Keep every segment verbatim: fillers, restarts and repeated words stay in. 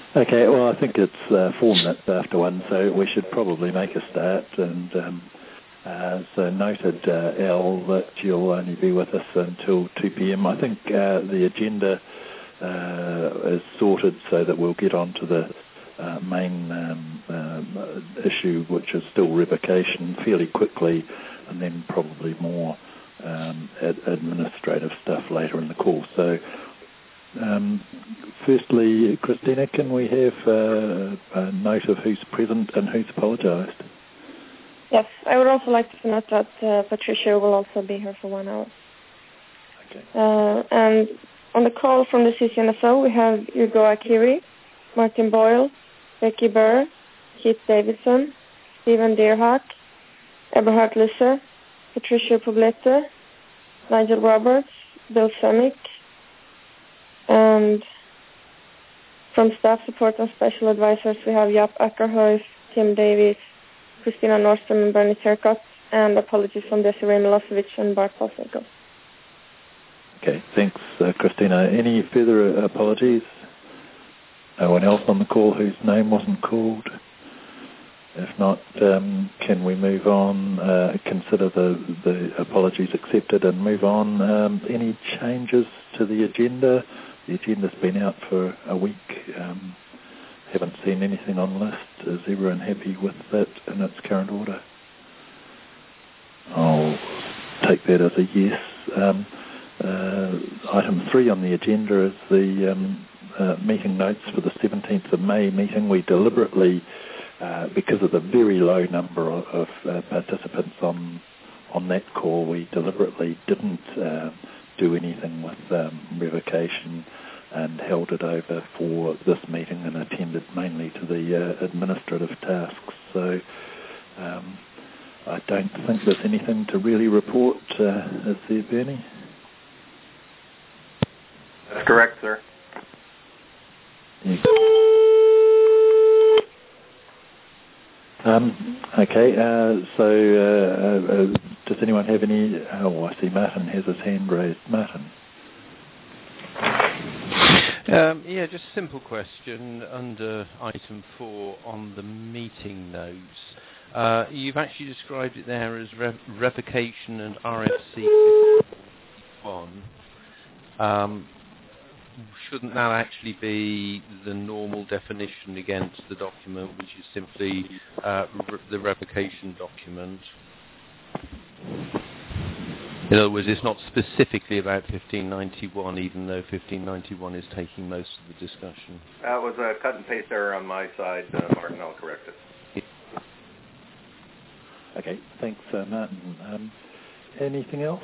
Okay, well, I think it's uh, four minutes after one, so we should probably make a start. And um, uh, so noted, uh, Al, that you'll only be with us until two p.m. I think uh, the agenda uh, is sorted so that we'll get on to the uh, main um, um, issue, which is still revocation, fairly quickly, and then probably more um, ad- administrative stuff later in the call. So. Um, firstly, Christina, can we have uh, a note of who's present and who's apologised? Yes, I would also like to note that uh, Patricia will also be here for one hour. Okay. Uh, and on the call from the C C N F O, we have Hugo Akiri, Martin Boyle, Becky Burr, Keith Davidson, Stephen Deerhawk, Eberhard Lisse, Patricia Poblete, Nigel Roberts, Bill Semick, and from staff support and special advisors, we have Jaap Akkerhuis, Tim Davies, Christina Nordström, and Bernie Turcott, and apologies from Desiree Milosevic and Bart Possenko. Okay, thanks, uh, Christina. Any further apologies? No one else on the call whose name wasn't called? If not, um, can we move on, uh, consider the, the apologies accepted and move on? Um, any changes to the agenda? The agenda's been out for a week. Um, haven't seen anything on the list. Is everyone happy with that in its current order? I'll take that as a yes. Um, uh, item three on the agenda is the um, uh, meeting notes for the seventeenth of May meeting. We deliberately, uh, because of the very low number of, of uh, participants on on that call, we deliberately didn't uh, do anything with um, revocation and held it over for this meeting and attended mainly to the uh, administrative tasks. So um, I don't think there's anything to really report. Uh, is there, Bernie? That's correct, sir. Yeah. Um, okay, uh, so uh, uh, does anyone have any... Oh, I see Martin has his hand raised. Martin. Um, yeah, just a simple question under item four on the meeting notes. Uh, you've actually described it there as rev- revocation and R F C fifty-one. Um, shouldn't that actually be the normal definition against the document, which is simply uh, re- the revocation document? In other words, it's not specifically about fifteen ninety-one, even though fifteen ninety-one is taking most of the discussion. That was a cut and paste error on my side, uh, Martin. I'll correct it. Okay, thanks, uh, Martin. Um, anything else?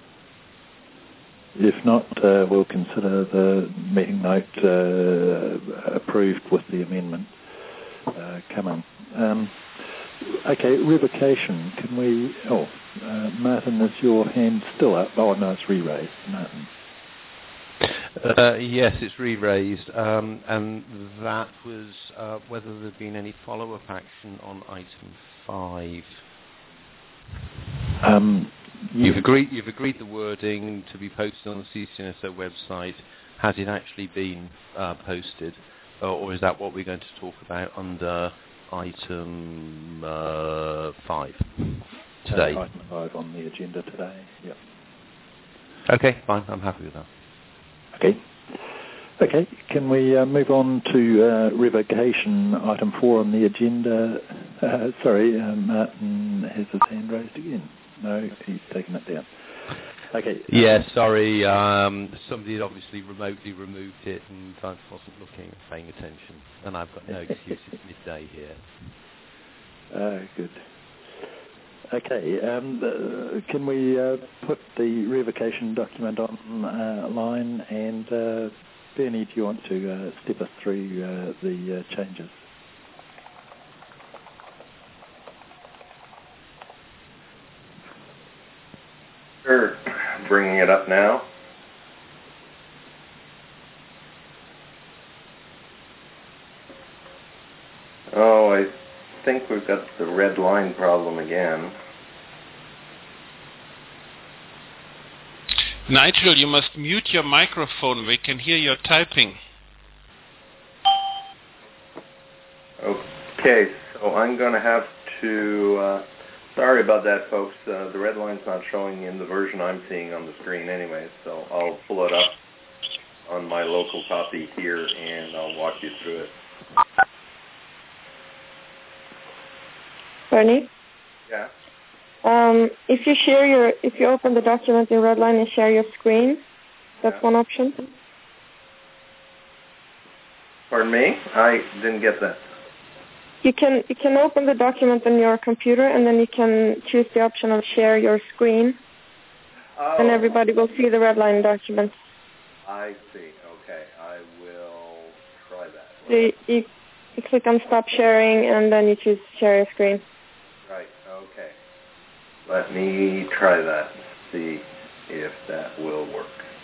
If not, uh, we'll consider the meeting note uh, approved with the amendment uh, coming. Um, okay, revocation. Can we... Oh, uh, Martin, is your hand still up? Oh, no, it's re-raised. Martin. Uh, yes, it's re-raised, um, and that was uh, whether there had been any follow-up action on item five. Um, You've agreed. You've agreed the wording to be posted on the C C N S O website. Has it actually been uh, posted, or, or is that what we're going to talk about under item uh, five today? Uh, item five on the agenda today. Yep. Okay, fine. I'm happy with that. Okay. Okay. Can we uh, move on to uh, revocation, item four on the agenda? Uh, sorry, uh, Martin has his hand raised again. No, he's taken it down. Okay. Yeah, sorry. Um, somebody had obviously remotely removed it, and I wasn't looking and paying attention. And I've got no excuse. It's midday here. Uh, good. Okay. Um, uh, can we uh, put the revocation document on uh, line? And uh, Bernie, do you want to uh, step us through uh, the uh, changes? Sure. Bringing it up now. Oh, I think we've got the red line problem again. Nigel, you must mute your microphone. We can hear your typing. Okay, so I'm going to have to, uh, sorry about that, folks. Uh, the red line's not showing in the version I'm seeing on the screen anyway, so I'll pull it up on my local copy here, and I'll walk you through it. Bernie? Yeah? Um, if you share your, if you open the document in Redline and share your screen, that's Yeah. one option. Pardon me? I didn't get that. You can you can open the document on your computer, and then you can choose the option of share your screen, Oh, and everybody will see the Redline document. I see. Okay, I will try that. So you, you, you click on stop sharing, and then you choose share your screen. Right, okay. Let me try that and see if that will work.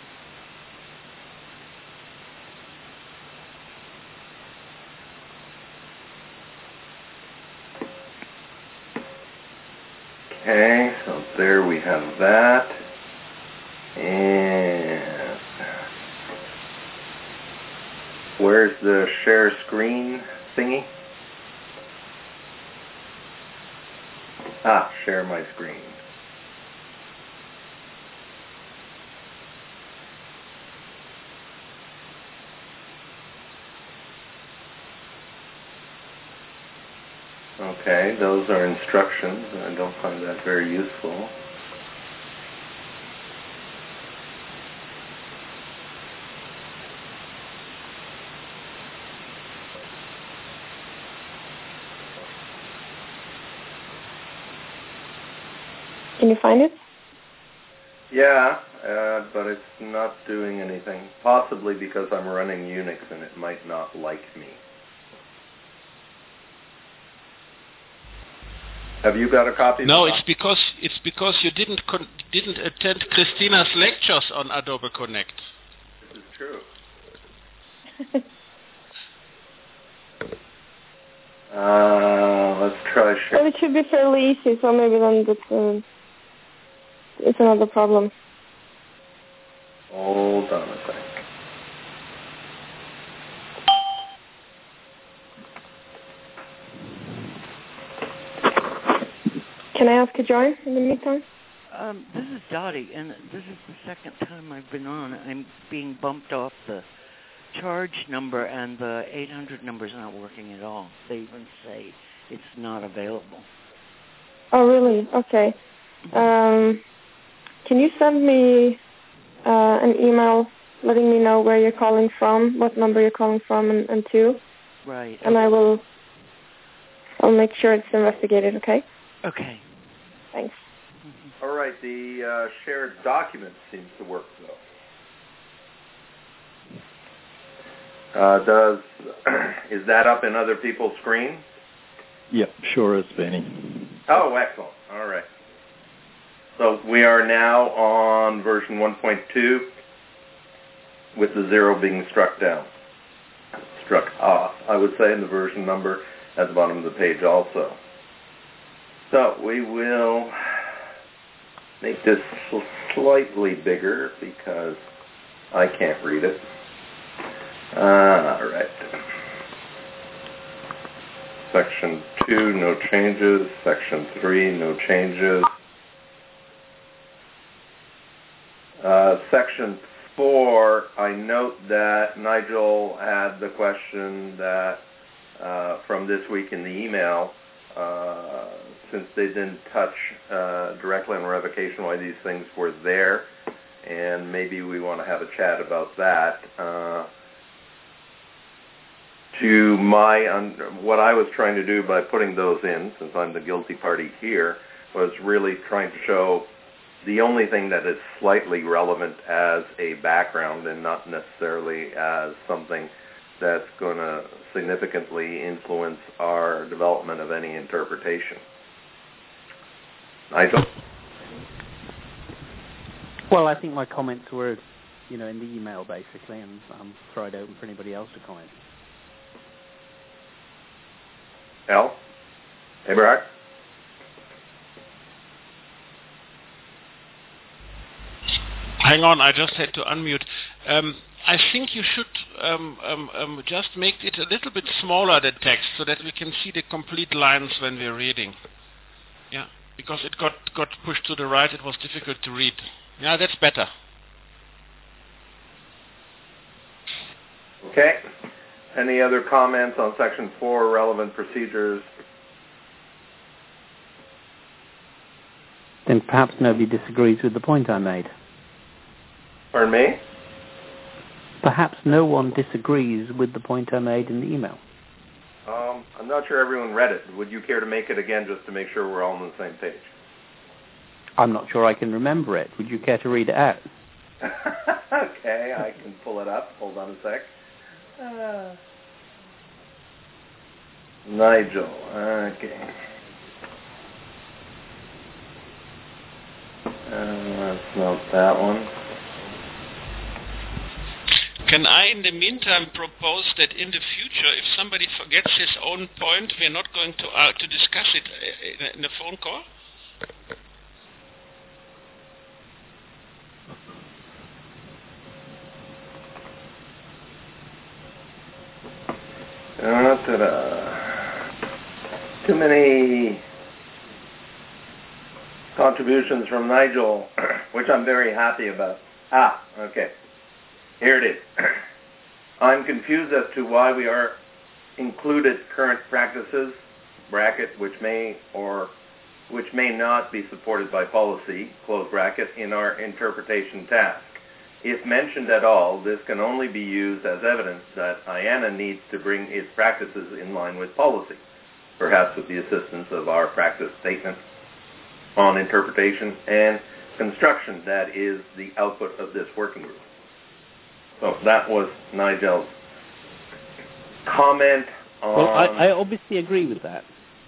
Okay, so there we have that. And where's the share screen thingy? Ah, share my screen. Okay, those are instructions. I don't find that very useful. Can you find it? Yeah, uh, but it's not doing anything. Possibly because I'm running Unix and it might not like me. Have you got a copy? No, it's because it's because you didn't con- didn't attend Christina's lectures on Adobe Connect. This is true. uh, let's try share. Well, it should be fairly easy, so maybe then that's, uh, it's another problem. Hold on a sec. Can I ask to join in the meantime? Um, this is Dottie, and this is the second time I've been on. I'm being bumped off the charge number, and the eight hundred number's not working at all. They even say it's not available. Oh, really? Okay. Um, can you send me uh, an email letting me know where you're calling from, what number you're calling from, and, and to? Right. And I will I'll make sure it's investigated, okay? Okay. Thanks. All right, the uh, shared document seems to work, though. Uh, does is that up in other people's screens? Yep, sure is, Benny. Oh, excellent. All right. So we are now on version one point two with the zero being struck down. Struck off, I would say, in the version number at the bottom of the page also. So we will make this slightly bigger because I can't read it. Uh, all right. Section two, no changes. Section three, no changes. Uh, section four, I note that Nigel had the question that uh, from this week in the email, uh, since they didn't touch uh, directly on revocation, why these things were there, and maybe we want to have a chat about that. Uh, to my, un- what I was trying to do by putting those in, since I'm the guilty party here, was really trying to show the only thing that is slightly relevant as a background and not necessarily as something that's going to significantly influence our development of any interpretation. Nigel? Well, I think my comments were, you know, in the email basically, and I'm throw it open for anybody else to comment. Al? Eberhard? I hang on, I just had to unmute. Um, I think you should um, um, um, just make it a little bit smaller, the text, so that we can see the complete lines when we're reading. Yeah, because it got, got pushed to the right, it was difficult to read. Yeah, that's better. Okay. Any other comments on Section four, relevant procedures? Then perhaps nobody disagrees with the point I made. Pardon me? Perhaps no one disagrees with the point I made in the email. Um, I'm not sure everyone read it. Would you care to make it again just to make sure we're all on the same page? I'm not sure I can remember it. Would you care to read it out? Okay, I can pull it up. Hold on a sec. Uh, Nigel, okay. Uh, let's note that one. Can I, in the meantime, propose that in the future, if somebody forgets his own point, we're not going to uh, to discuss it in a, in a phone call? Uh, ta-da. Too many contributions from Nigel, which I'm very happy about. Ah, okay. Here it is. I'm confused as to why we are included current practices, bracket, which may or which may not be supported by policy, close bracket, in our interpretation task. If mentioned at all, this can only be used as evidence that I A N A needs to bring its practices in line with policy, perhaps with the assistance of our practice statement on interpretation and construction that is the output of this working group. So that was Nigel's comment on... Well, I, I obviously agree with that.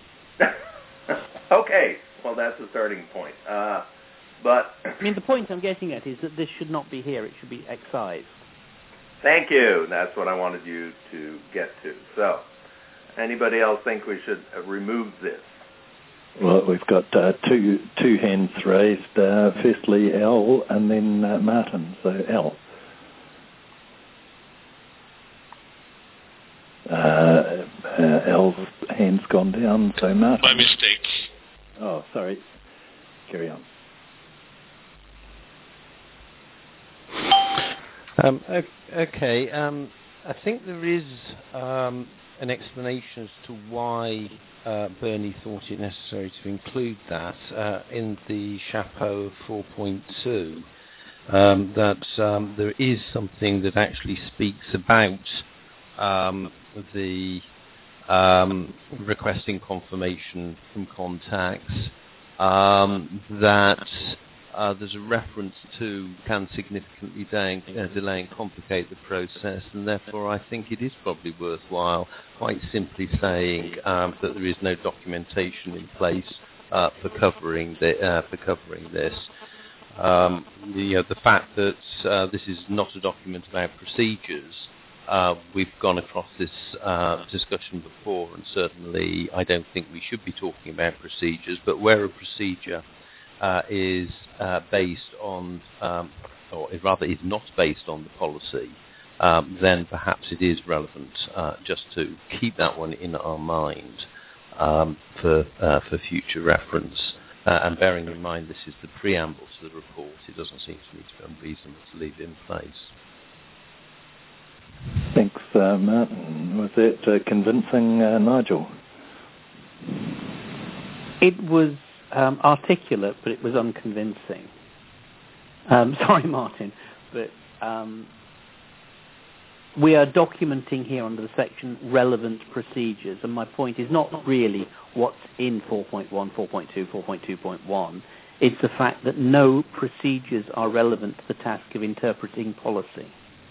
Okay, well that's a starting point. Uh, but I mean, the point I'm getting at is that this should not be here, it should be excised. Thank you. That's what I wanted you to get to. So, anybody else think we should uh, remove this? Well, we've got uh, two two hands raised. Uh, firstly, L, and then uh, Martin. So L. Uh, uh, L's hand's gone down. So Martin. By mistake. Oh, sorry. Carry on. Um, okay, um, I think there is um, an explanation as to why uh, Bernie thought it necessary to include that uh, in the chapeau of four point two, um, that um, there is something that actually speaks about um, the um, requesting confirmation from contacts, um, that Uh, there's a reference to can significantly delay, uh, delay and complicate the process, and therefore I think it is probably worthwhile quite simply saying um, that there is no documentation in place uh, for covering the, uh, for covering this. Um, the, uh, the fact that uh, this is not a document about procedures, uh, we've gone across this uh, discussion before, and certainly I don't think we should be talking about procedures, but where a procedure Uh, is uh, based on, um, or rather is not based on the policy, um, then perhaps it is relevant uh, just to keep that one in our mind um, for uh, for future reference. Uh, and bearing in mind this is the preamble to the report, it doesn't seem to me to be unreasonable to leave it in place. Thanks, uh, Martin. Was that uh, convincing, uh, Nigel? It was Um, articulate, but it was unconvincing. Um, sorry, Martin, but um, we are documenting here under the section relevant procedures, and my point is not really what's in four point one, four point two, four point two point one. It's the fact that no procedures are relevant to the task of interpreting policy.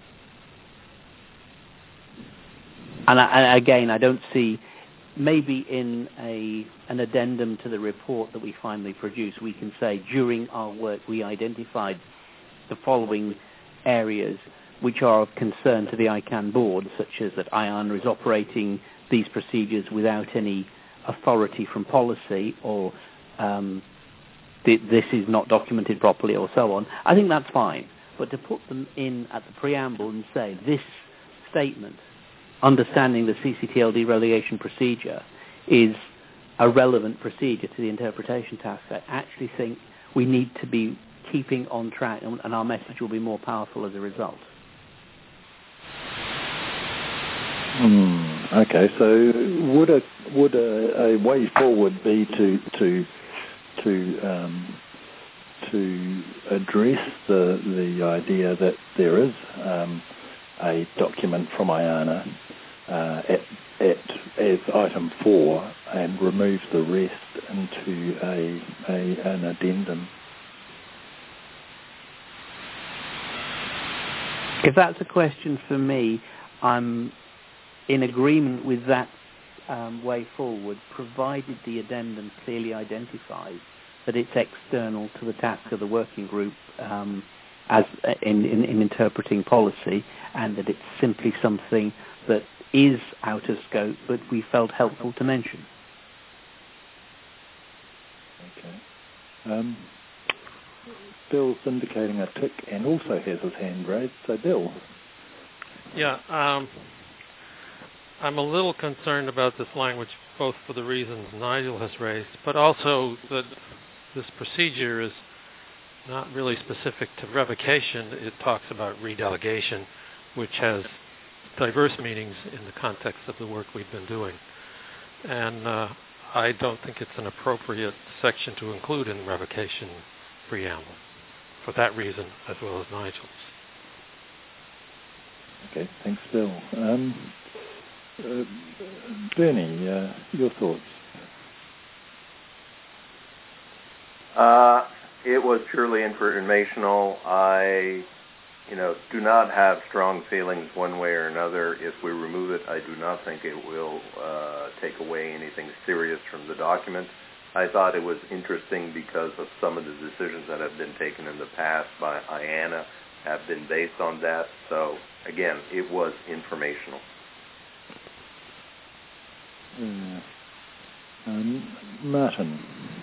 And, I, and again, I don't see... Maybe in a an addendum to the report that we finally produce, we can say during our work we identified the following areas which are of concern to the I CANN board, such as that I A N A is operating these procedures without any authority from policy, or um, th- this is not documented properly, or so on. I think that's fine. but to put them in at the preamble and say this statement, understanding the C C T L D relegation procedure, is a relevant procedure to the interpretation task, I actually think we need to be keeping on track, and, and our message will be more powerful as a result. Mm, okay, so would a would a, a way forward be to to to um, to address the the idea that there is um, a document from IANA uh, at at as item four and remove the rest into a, a an addendum? If that's a question for me, I'm in agreement with that um, way forward, provided the addendum clearly identifies that it's external to the task of the working group um, as in, in, in interpreting policy, and that it's simply something that is out of scope, but we felt helpful to mention. Okay. Um, Bill's indicating a tick and also has his hand raised. So, Bill. Yeah, um, I'm a little concerned about this language, both for the reasons Nigel has raised, but also that this procedure is not really specific to revocation. It talks about redelegation, which has diverse meanings in the context of the work we've been doing. And uh, I don't think it's an appropriate section to include in the revocation preamble for that reason, as well as Nigel's. Okay, thanks, Bill. Um, uh, Bernie, uh, your thoughts? Uh, it was purely informational. I, you know, do not have strong feelings one way or another. If we remove it, I do not think it will uh, take away anything serious from the document. I thought it was interesting because of some of the decisions that have been taken in the past by IANA have been based on that. So, again, it was informational. Uh, um, Martin.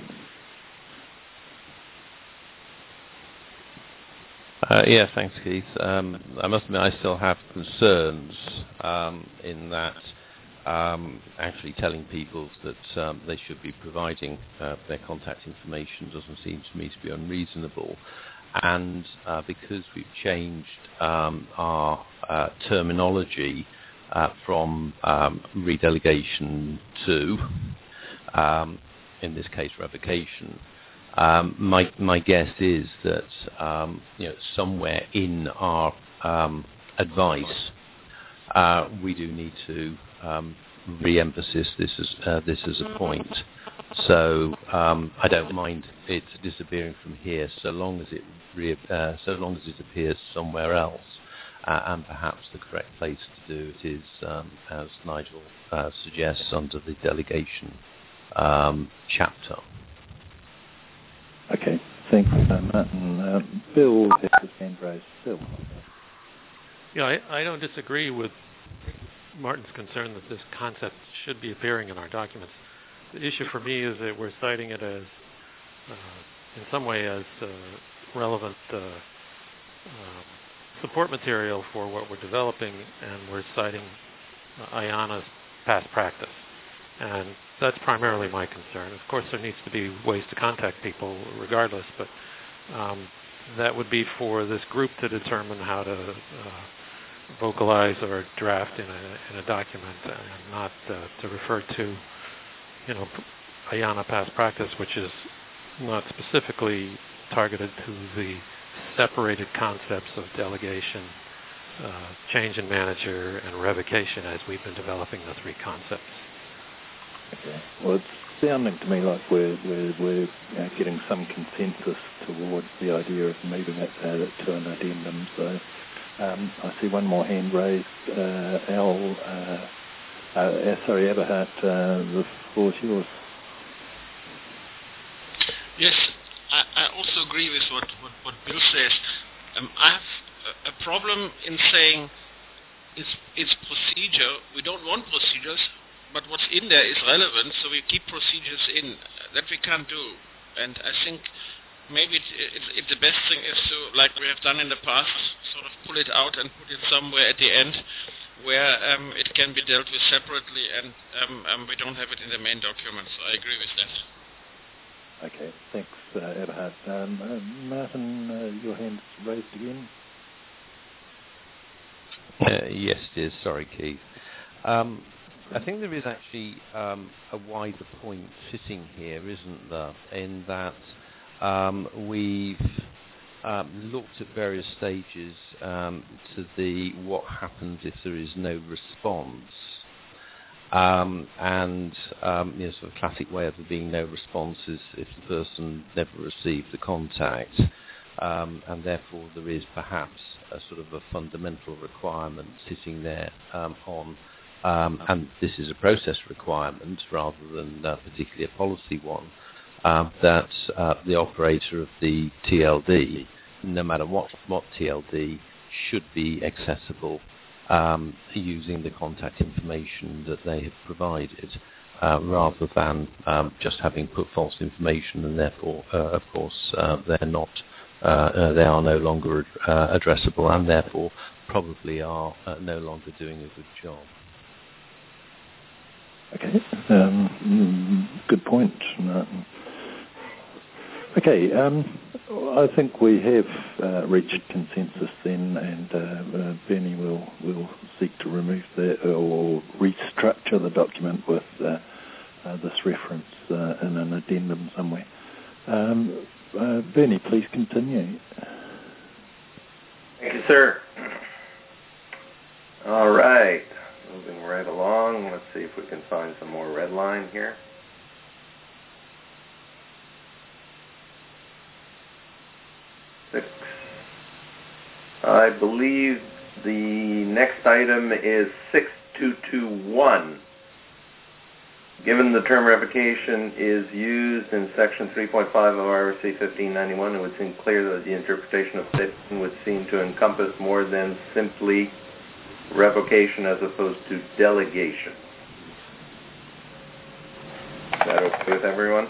Uh, yeah, thanks, Keith. Um, I must admit I still have concerns um, in that um, actually telling people that um, they should be providing uh, their contact information doesn't seem to me to be unreasonable. And uh, because we've changed um, our uh, terminology uh, from um, redelegation to, um, in this case, revocation, Um, my my guess is that um, you know somewhere in our um, advice uh, we do need to um, re-emphasize this as uh, this as a point. So um, I don't mind it disappearing from here, so long as it re- uh, so long as it appears somewhere else. Uh, and perhaps the correct place to do it is, um, as Nigel uh, suggests, under the delegation um, chapter. Okay, thanks, uh, Martin. Uh, Bill has his hand raised. Bill. Yeah, I, I don't disagree with Martin's concern that this concept should be appearing in our documents. The issue for me is that we're citing it as, uh, in some way, as uh, relevant uh, uh, support material for what we're developing, and we're citing uh, IANA's past practice. And that's primarily my concern. Of course, there needs to be ways to contact people regardless, but um, that would be for this group to determine how to uh, vocalize or draft in a, in a document, and not uh, to refer to, you know, IANA past practice, which is not specifically targeted to the separated concepts of delegation, uh, change in manager, and revocation as we've been developing the three concepts. Okay. Well, it's sounding to me like we're we're, we're uh, getting some consensus towards the idea of moving it uh, to an addendum. So um, I see one more hand raised. Uh, Al, uh, uh, sorry, Eberhard, uh, the floor is yours. Yes, I, I also agree with what, what, what Bill says. Um, I have a, a problem in saying it's, it's procedure. We don't want procedures. But what's in there is relevant, so we keep procedures in. That we can't do. And I think maybe it, it, it, the best thing is to, like we have done in the past, sort of pull it out and put it somewhere at the end where um, it can be dealt with separately, and um, um, we don't have it in the main document. So I agree with that. Okay, thanks, uh, Eberhard. Um, uh, Martin, uh, your hand's raised again. Uh, yes, it is. Sorry, Keith. Um, I think there is actually um, a wider point sitting here, isn't there, in that um, we've um, looked at various stages um, to the what happens if there is no response. Um, and um, you know, sort of classic way of there being no response is if the person never received the contact. Um, and therefore there is perhaps a sort of a fundamental requirement sitting there um, on, um, and this is a process requirement rather than uh, particularly a policy one, uh, that uh, the operator of the T L D, no matter what, what T L D, should be accessible um, using the contact information that they have provided, uh, rather than um, just having put false information and therefore, uh, of course, uh, they're not Uh, uh, they are no longer uh, addressable and therefore probably are uh, no longer doing a good job. Okay, um, good point. Martin. Okay, um, I think we have uh, reached consensus then, and uh, uh, Bernie will will seek to remove the or restructure the document with uh, uh, this reference uh, in an addendum somewhere. Um, Uh, Bernie, please continue. Thank you, sir. All right. Moving right along. Let's see if we can find some more red line here. Six. I believe the next item is six two two one. Given the term revocation is used in Section three point five of R C fifteen ninety-one, it would seem clear that the interpretation of section would seem to encompass more than simply revocation as opposed to delegation. Is that okay with everyone?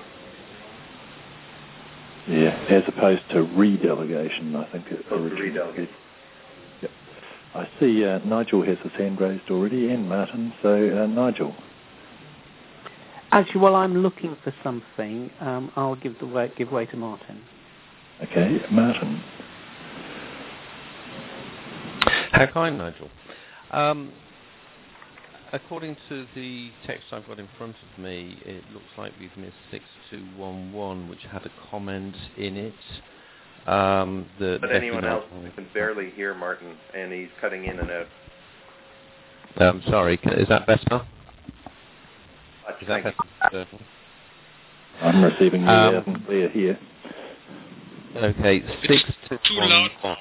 Yeah, as opposed to redelegation, I think it originally. Redelegate. Yep. I see uh, Nigel has his hand raised already, and Martin. So, uh, Nigel. Actually, while I'm looking for something, um, I'll give the way, give way to Martin. Okay, Martin. How kind, Nigel. Um, according to the text I've got in front of me, it looks like we've missed six two one one, which had a comment in it. Um, that but Becky anyone else Nigel can barely hear Martin, and he's cutting in and out. Um, sorry, is that better? Is that better? I'm receiving you um, loud and clear here. Okay, six to too one. loud.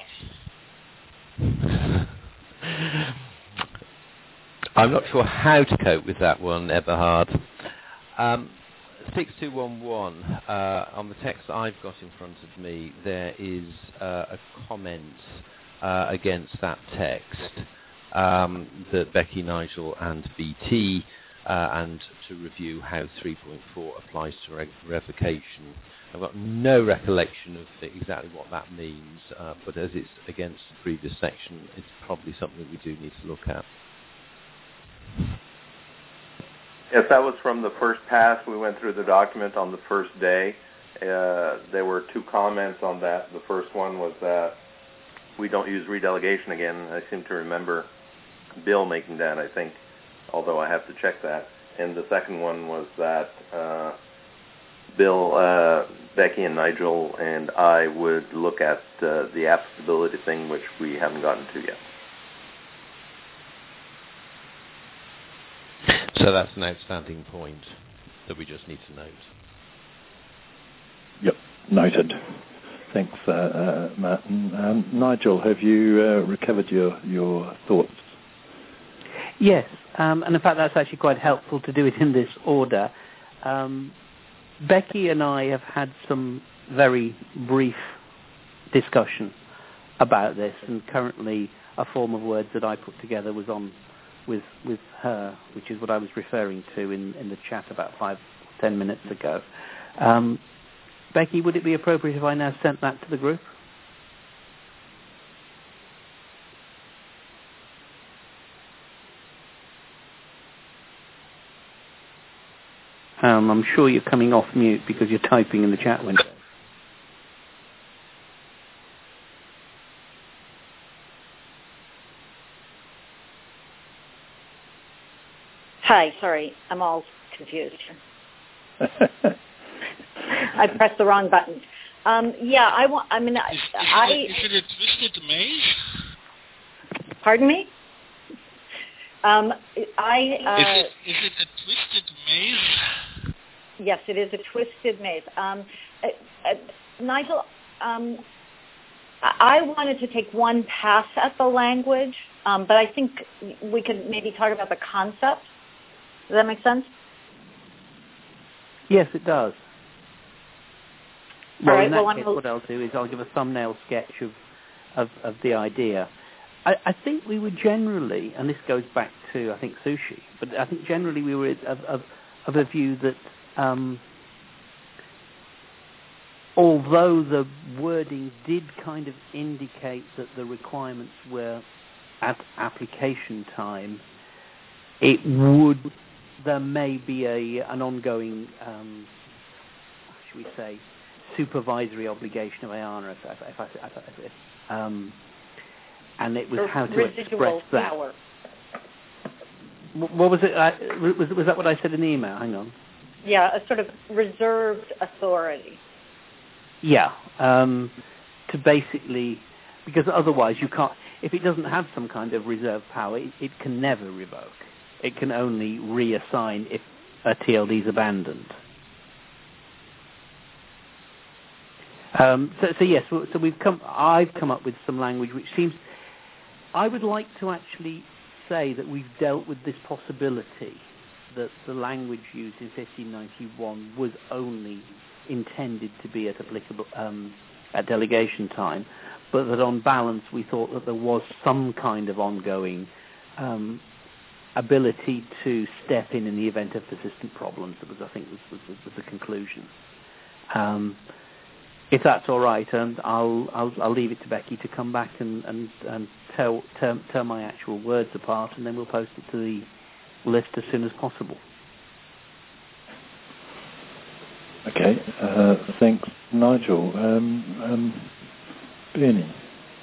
I'm not sure how to cope with that one, Eberhard. Um, six two one one, uh, on the text I've got in front of me, there is uh, a comment uh, against that text um, that Becky, Nigel and B T Uh, and to review how three point four applies to re- revocation. I've got no recollection of exactly what that means, uh, but as it's against the previous section, it's probably something we do need to look at. Yes, that was from the first pass. We went through the document on the first day. Uh, there were two comments on that. The first one was that we don't use redelegation again. I seem to remember Bill making that, I think, although I have to check that. And the second one was that uh, Bill, uh, Becky, and Nigel and I would look at uh, the applicability thing, which we haven't gotten to yet. So that's an outstanding point that we just need to note. Yep, noted. Thanks, uh, uh, Martin. Um, Nigel, have you uh, recovered your, your thoughts? Yes, um, and in fact that's actually quite helpful to do it in this order. Um, Becky and I have had some very brief discussion about this, and currently a form of words that I put together was on with with her, which is what I was referring to in, in the chat about five, ten minutes ago. Um, Becky, would it be appropriate if I now sent that to the group? Um, I'm sure you're coming off mute because you're typing in the chat window. Hi, sorry, I'm all confused. I pressed the wrong button. Um, yeah, I want. I mean, Is, I. is, I it, is it a twisted maze? Pardon me. Um, I. Uh, is, it, is it a twisted maze? Yes, it is a twisted maze. Um, uh, uh, Nigel, um, I I wanted to take one pass at the language, um, but I think we could maybe talk about the concept. Does that make sense? Yes, it does. Well, All right, in that well, case, I'm... what I'll do is I'll give a thumbnail sketch of, of, of the idea. I, I think we were generally, and this goes back to, I think, sushi, but I think generally we were of, of, of a view that um, although the wording did kind of indicate that the requirements were at application time, it would, there may be a an ongoing, um, should we say, supervisory obligation of IANA, if, if, if, if, if, if, um, and it was or how to residual express that. Power. What was it? I, was, was that what I said in the email? Hang on. Yeah, a sort of reserved authority. Yeah, um, to basically, because otherwise you can't, if it doesn't have some kind of reserve power, it, it can never revoke. It can only reassign if a T L D is abandoned. Um, so, so yes, so we've come. I've come up with some language which seems. I would like to actually say that we've dealt with this possibility that the language used in fifteen ninety-one was only intended to be at applicable um, at delegation time, but that on balance we thought that there was some kind of ongoing um, ability to step in in the event of persistent problems. That was, I think, was, was, was the conclusion. Um, if that's all right, and I'll, I'll I'll leave it to Becky to come back and and, and tell, tell tell my actual words apart, and then we'll post it to the list as soon as possible. Okay, uh, thanks, Nigel. Um, um, Bernie.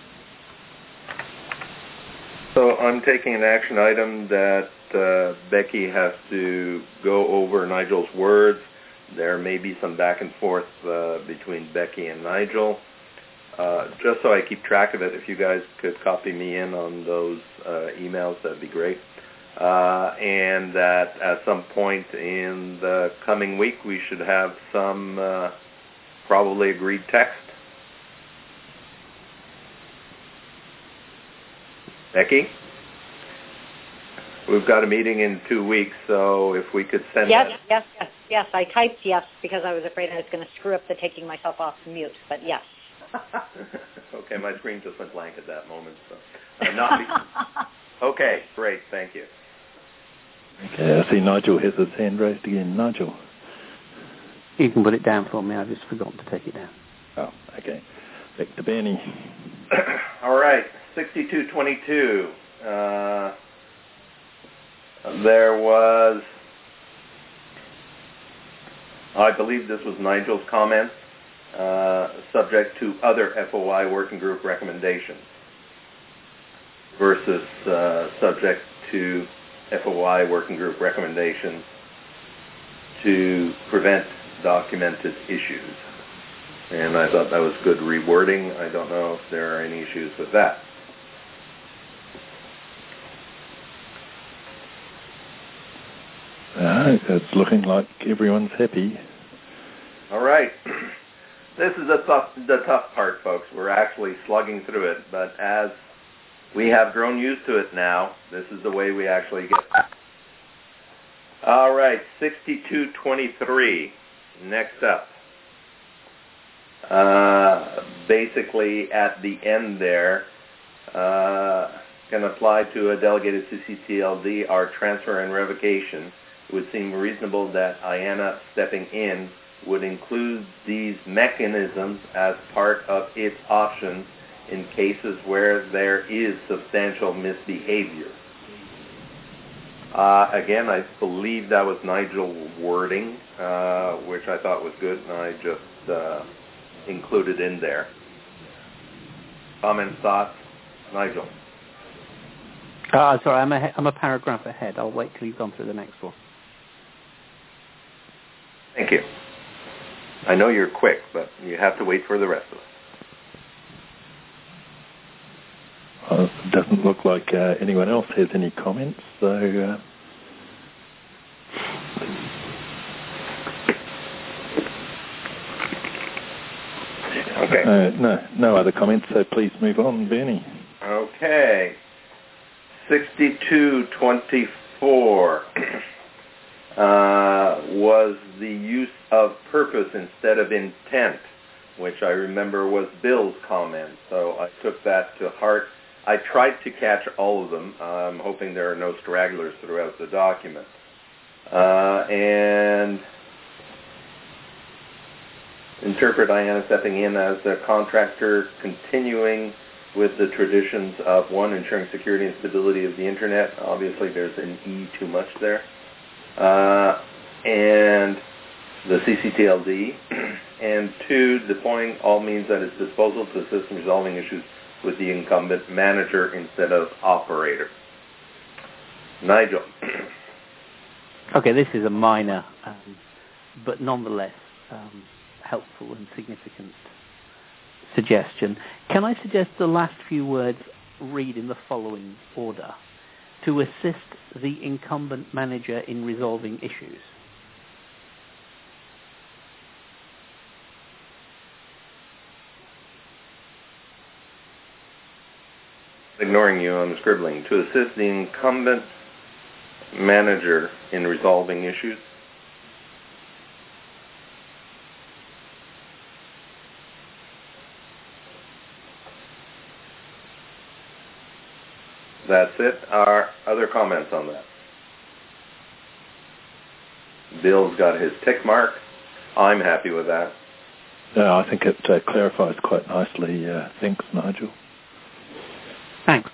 So I'm taking an action item that uh, Becky has to go over Nigel's words. There may be some back and forth uh, between Becky and Nigel. Uh, just so I keep track of it, if you guys could copy me in on those uh, emails, that'd be great. Uh, and that at some point in the coming week, we should have some uh, probably agreed text. Becky? We've got a meeting in two weeks, so if we could send yes, that. Yes, yes, yes. I typed yes because I was afraid I was going to screw up the taking myself off mute, but yes. Okay, my screen just went blank at that moment. So, uh, not be- okay, great, thank you. Okay, I see Nigel has his hand raised again. Nigel. You can put it down for me. I've just forgotten to take it down. Oh, okay. Back to Bernie. All right, sixty-two twenty-two. Uh, there was, I believe this was Nigel's comment, uh, subject to other F O I working group recommendations versus uh, subject to F O I working group recommendations to prevent documented issues. And I thought that was good rewording. I don't know if there are any issues with that. Uh, it's looking like everyone's happy. All right. This is the tough, the tough part, folks. We're actually slugging through it, but as we have grown used to it now, this is the way we actually get it. All right, sixty-two twenty-three. Next up. Uh, basically, at the end there, uh, can apply to a delegated C C T L D our transfer and revocation. It would seem reasonable that IANA stepping in would include these mechanisms as part of its options in cases where there is substantial misbehavior. Uh, again, I believe that was Nigel's wording, uh, which I thought was good, and I just uh, included in there. Comments, thoughts? Nigel? Uh, sorry, I'm a, I'm a paragraph ahead. I'll wait till you've gone through the next one. Thank you. I know you're quick, but you have to wait for the rest of us. Well, it doesn't look like uh, anyone else has any comments, so... Uh, okay. Uh, no, no other comments, so please move on, Bernie. Okay. sixty-two twenty-four uh, was the use of purpose instead of intent, which I remember was Bill's comment, so I took that to heart. I tried to catch all of them. I'm hoping there are no stragglers throughout the document. Uh, and interpret Diana stepping in as a contractor continuing with the traditions of, one, ensuring security and stability of the Internet. Obviously, there's an E too much there. Uh, and the C C T L D. And two, deploying all means at its disposal to assist in resolving issues with the incumbent manager instead of operator. Nigel. Okay, this is a minor, um, but nonetheless um, helpful and significant suggestion. Can I suggest the last few words read in the following order? To assist the incumbent manager in resolving issues. Ignoring you on the scribbling. To assist the incumbent manager in resolving issues. That's it. Are other comments on that? Bill's got his tick mark. I'm happy with that. Yeah, I think it uh, clarifies quite nicely. Uh, thanks, Nigel. Thanks.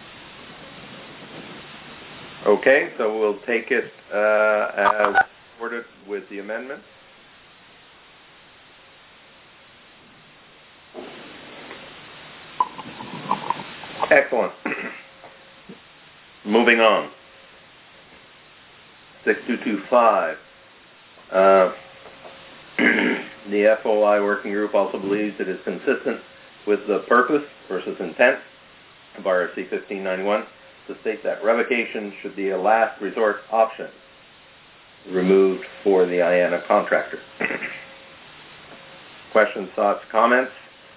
Okay, so we'll take it uh, as ordered with the amendment. Excellent. Moving on. six two two five. Uh, the F O I working group also believes it is consistent with the purpose versus intent of R F C fifteen ninety-one to state that revocation should be a last resort option removed for the I A N A contractor. Questions, thoughts, comments?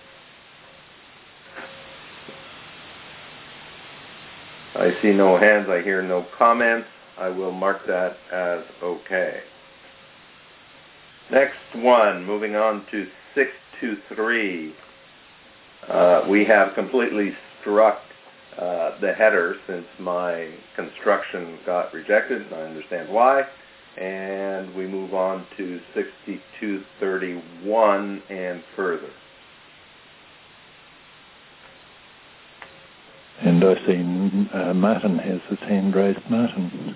I see no hands. I hear no comments. I will mark that as okay. Next one, moving on to six two three. Uh, we have completely struck uh, the header since my construction got rejected, and I understand why. And we move on to sixty-two thirty-one and further. And I see uh, Martin has his hand raised. Martin.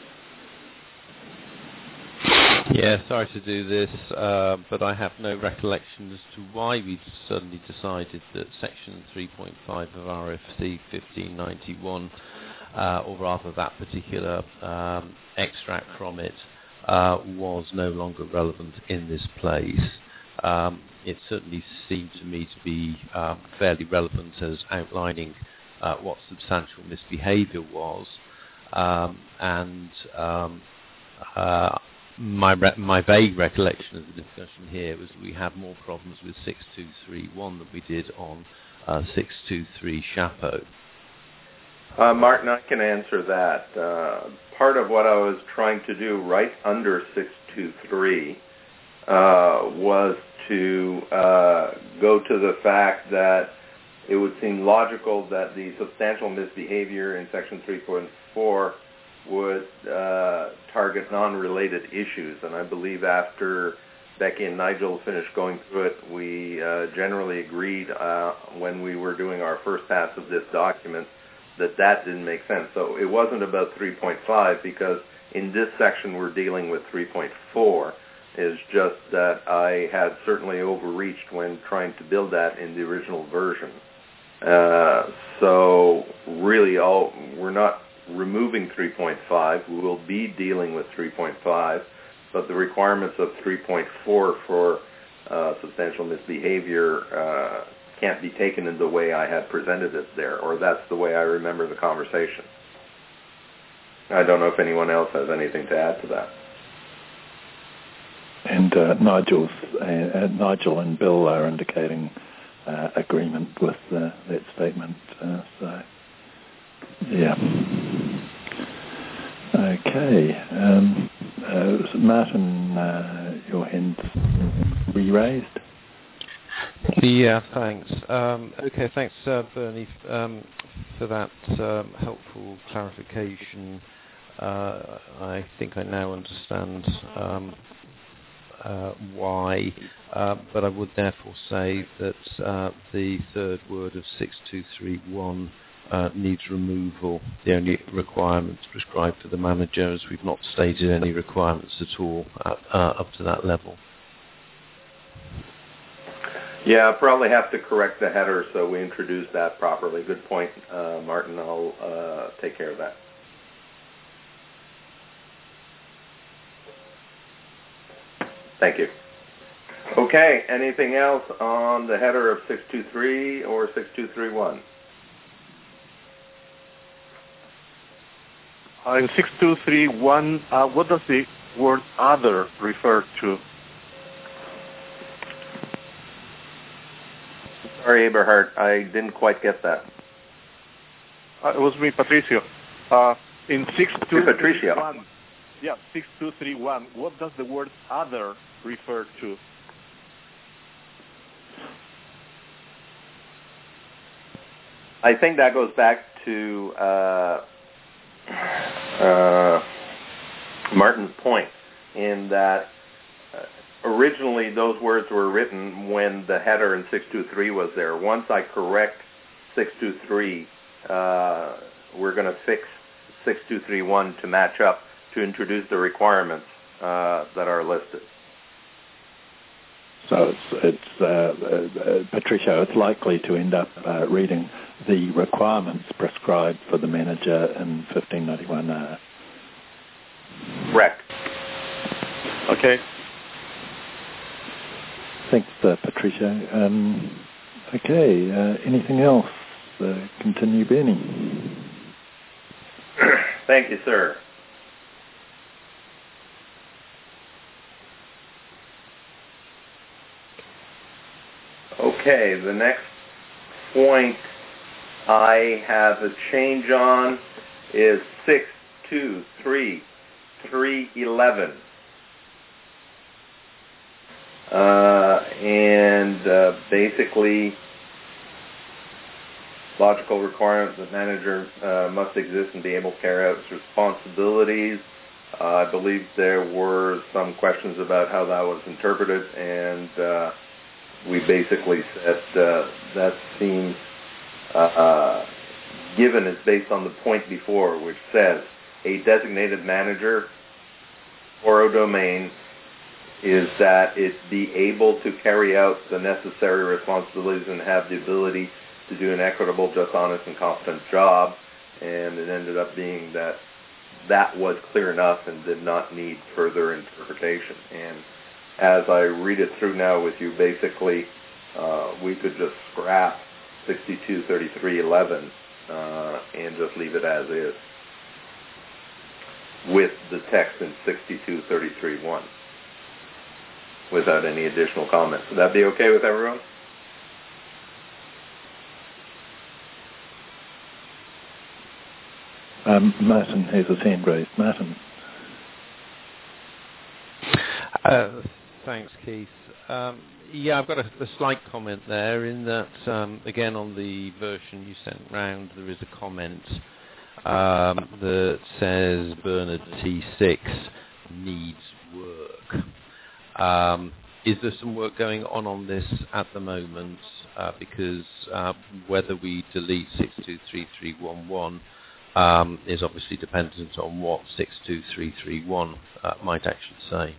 Yeah, sorry to do this, uh, but I have no recollection as to why we suddenly decided that Section three point five of R F C fifteen ninety-one, uh, or rather that particular um, extract from it, uh, was no longer relevant in this place. Um, it certainly seemed to me to be uh, fairly relevant as outlining uh, what substantial misbehaviour was, um, and um, uh, My re- my vague recollection of the discussion here was that we had more problems with six two three one than we did on uh, six two three Chapeau. Uh, Martin, I can answer that. Uh, part of what I was trying to do right under six two three uh, was to uh, go to the fact that it would seem logical that the substantial misbehavior in Section three point four would uh, target non-related issues. And I believe after Becky and Nigel finished going through it, we uh, generally agreed uh, when we were doing our first pass of this document that that didn't make sense. So it wasn't about three point five, because in this section we're dealing with three point four. It's just that I had certainly overreached when trying to build that in the original version. Uh, so really, all we're not removing three point five. We will be dealing with three point five, but the requirements of three point four for uh, substantial misbehavior uh, can't be taken in the way I had presented it there, or that's the way I remember the conversation. I don't know if anyone else has anything to add to that. And uh, Nigel's, uh, Nigel and Bill are indicating uh, agreement with uh, that statement. Uh, so, yeah. Okay. Um, uh, Martin, uh, your hand's re-raised. Yeah, thanks. Um, okay, thanks, uh, Bernie, um, for that um, helpful clarification. Uh, I think I now understand um, uh, why, uh, but I would therefore say that uh, the third word of six two three one uh, needs removal. The only requirements prescribed for the manager, as we've not stated any requirements at all at, uh, up to that level. Yeah, I'll probably have to correct the header so we introduce that properly. Good point, uh, Martin. I'll uh, take care of that. Thank you. Okay, anything else on the header of six two three or six two three one? Uh, in six two three one, uh, what does the word other refer to? Sorry, Eberhard, I didn't quite get that. Uh, it was me, Patricio. Uh, in six two three one, yeah, six two three one, what does the word other refer to? I think that goes back to uh, uh, Martin's point in that uh, originally those words were written when the header in six two three was there. Once I correct six two three, uh, we're going to fix six two three one to match up to introduce the requirements uh, that are listed. So it's, it's uh, uh, Patricio, it's likely to end up uh, reading the requirements prescribed for the manager in fifteen ninety-one A. Correct. Okay. Thanks, uh, Patricio. Um, okay, uh, anything else? Uh, continue, Bernie. Thank you, sir. Okay, the next point I have a change on is six two three three eleven. Uh, and uh, basically, logical requirements that manager uh, must exist and be able to carry out its responsibilities. Uh, I believe there were some questions about how that was interpreted, and uh, we basically said uh, that seems uh, uh, given is based on the point before, which says a designated manager or a domain is that it be able to carry out the necessary responsibilities and have the ability to do an equitable, just, honest, and competent job. And it ended up being that that was clear enough and did not need further interpretation. And as I read it through now with you, basically uh, we could just scrap sixty-two thirty-three eleven uh, and just leave it as is with the text in sixty-two thirty-three one without any additional comments. Would that be okay with everyone? Um, Martin has his hand raised. Martin. Uh, thanks, Keith. Um, yeah, I've got a, a slight comment there in that, um, again, on the version you sent round, there is a comment um, that says Bernard T six needs work. Um, is there some work going on on this at the moment? Uh, because uh, whether we delete six two three three one one um, is obviously dependent on what six two three three one uh, might actually say.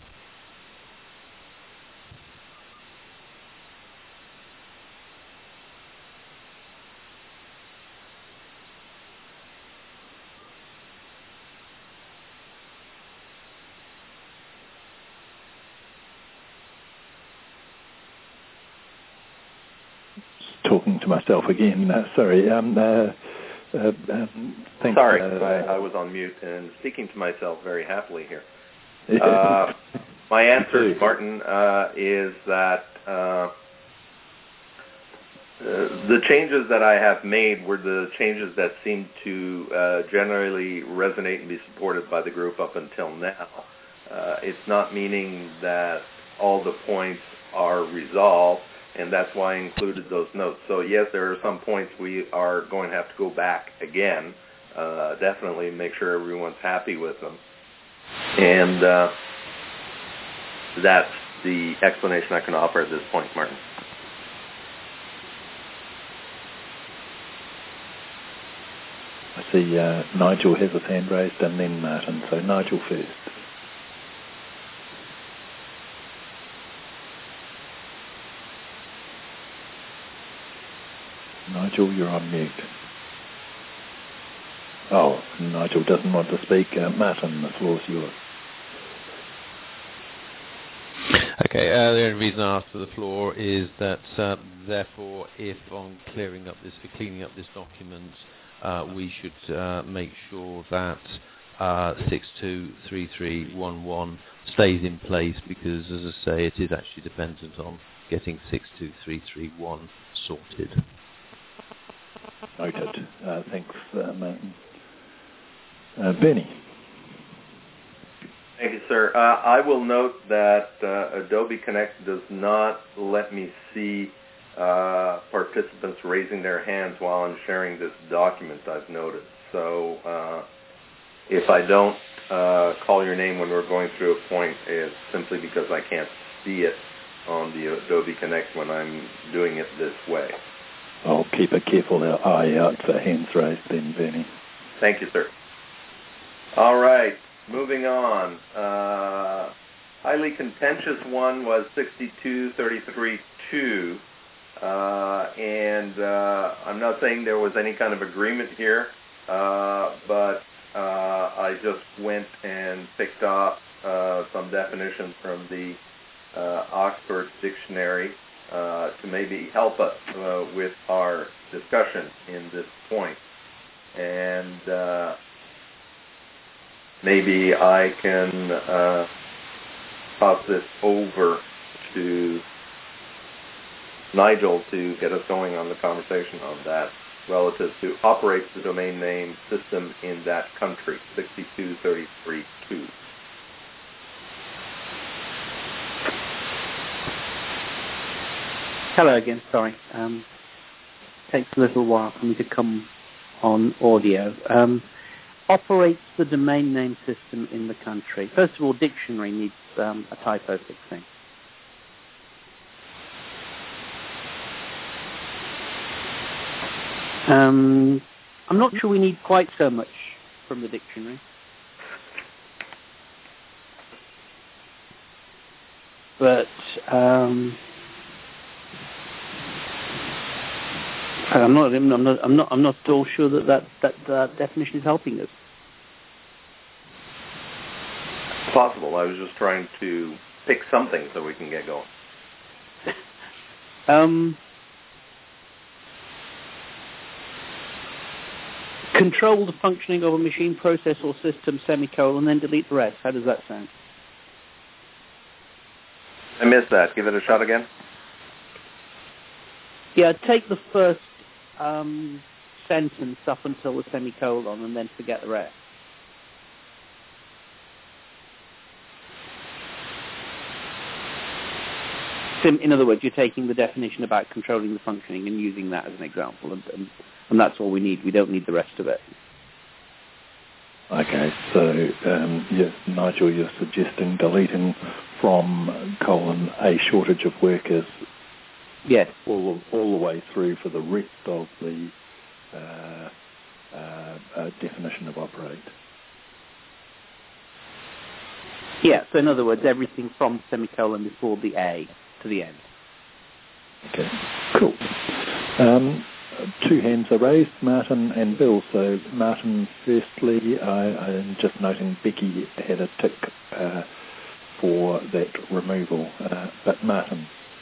Talking to myself again. Uh, sorry. Um, uh, uh, um, thanks, sorry, uh, I, I was on mute and speaking to myself very happily here. Uh, my answer, Martin, uh, is that uh, uh, the changes that I have made were the changes that seem to uh, generally resonate and be supported by the group up until now. Uh, it's not meaning that all the points are resolved, and that's why I included those notes. So yes, there are some points we are going to have to go back again, uh, definitely make sure everyone's happy with them. And uh, that's the explanation I can offer at this point, Martin. I see uh, Nigel has his hand raised and then Martin, so Nigel first. Nigel, you're on mute. Oh, Nigel doesn't want to speak. Uh, Martin, the floor's yours. Okay, uh, the only reason I asked for the floor is that, uh, therefore, if on clearing up this, for cleaning up this document, uh, we should uh, make sure that uh, six two three three one one stays in place, because, as I say, it is actually dependent on getting six two three three one sorted. Noted. Uh, thanks, uh, Martin. Uh, Benny. Thank you, sir. Uh, I will note that uh, Adobe Connect does not let me see uh, participants raising their hands while I'm sharing this document, I've noted. So uh, if I don't uh, call your name when we're going through a point, it's simply because I can't see it on the Adobe Connect when I'm doing it this way. I'll keep a careful eye out for hands raised then, Benny. Thank you, sir. All right, moving on. Uh, highly contentious one was sixty-two thirty-three two, uh, and uh, I'm not saying there was any kind of agreement here, uh, but uh, I just went and picked off uh, some definitions from the uh, Oxford Dictionary Uh, to maybe help us uh, with our discussion in this point. And uh, maybe I can uh, toss this over to Nigel to get us going on the conversation on that relative to operates the domain name system in that country, sixty-two thirty-three two. Hello again, sorry. Um, takes a little while for me to come on audio. Um, operates the domain name system in the country. First of all, dictionary needs um, a typo fixing. Um, I'm not sure we need quite so much from the dictionary. But um, I'm not. I'm not. I'm not. I'm not at all sure that that, that that definition is helping us. It's possible. I was just trying to pick something so we can get going. um, control the functioning of a machine, process, or system. Semicolon, then delete the rest. How does that sound? I missed that. Give it a shot again. Yeah, take the first um, sentence up until the semicolon and then forget the rest. Sim- in other words, you're taking the definition about controlling the functioning and using that as an example, and, and, and that's all we need. We don't need the rest of it. Okay, so um, yeah, Nigel, you're suggesting deleting from colon a shortage of workers. Yes. All all the way through for the rest of the uh, uh, uh, definition of operate. Yeah. So in other words, everything from semicolon before the A to the end. Okay. Cool. Um, two hands are raised, Martin and Bill. So Martin, firstly, I, I'm just noting Becky had a tick uh, for that removal, uh, but Martin.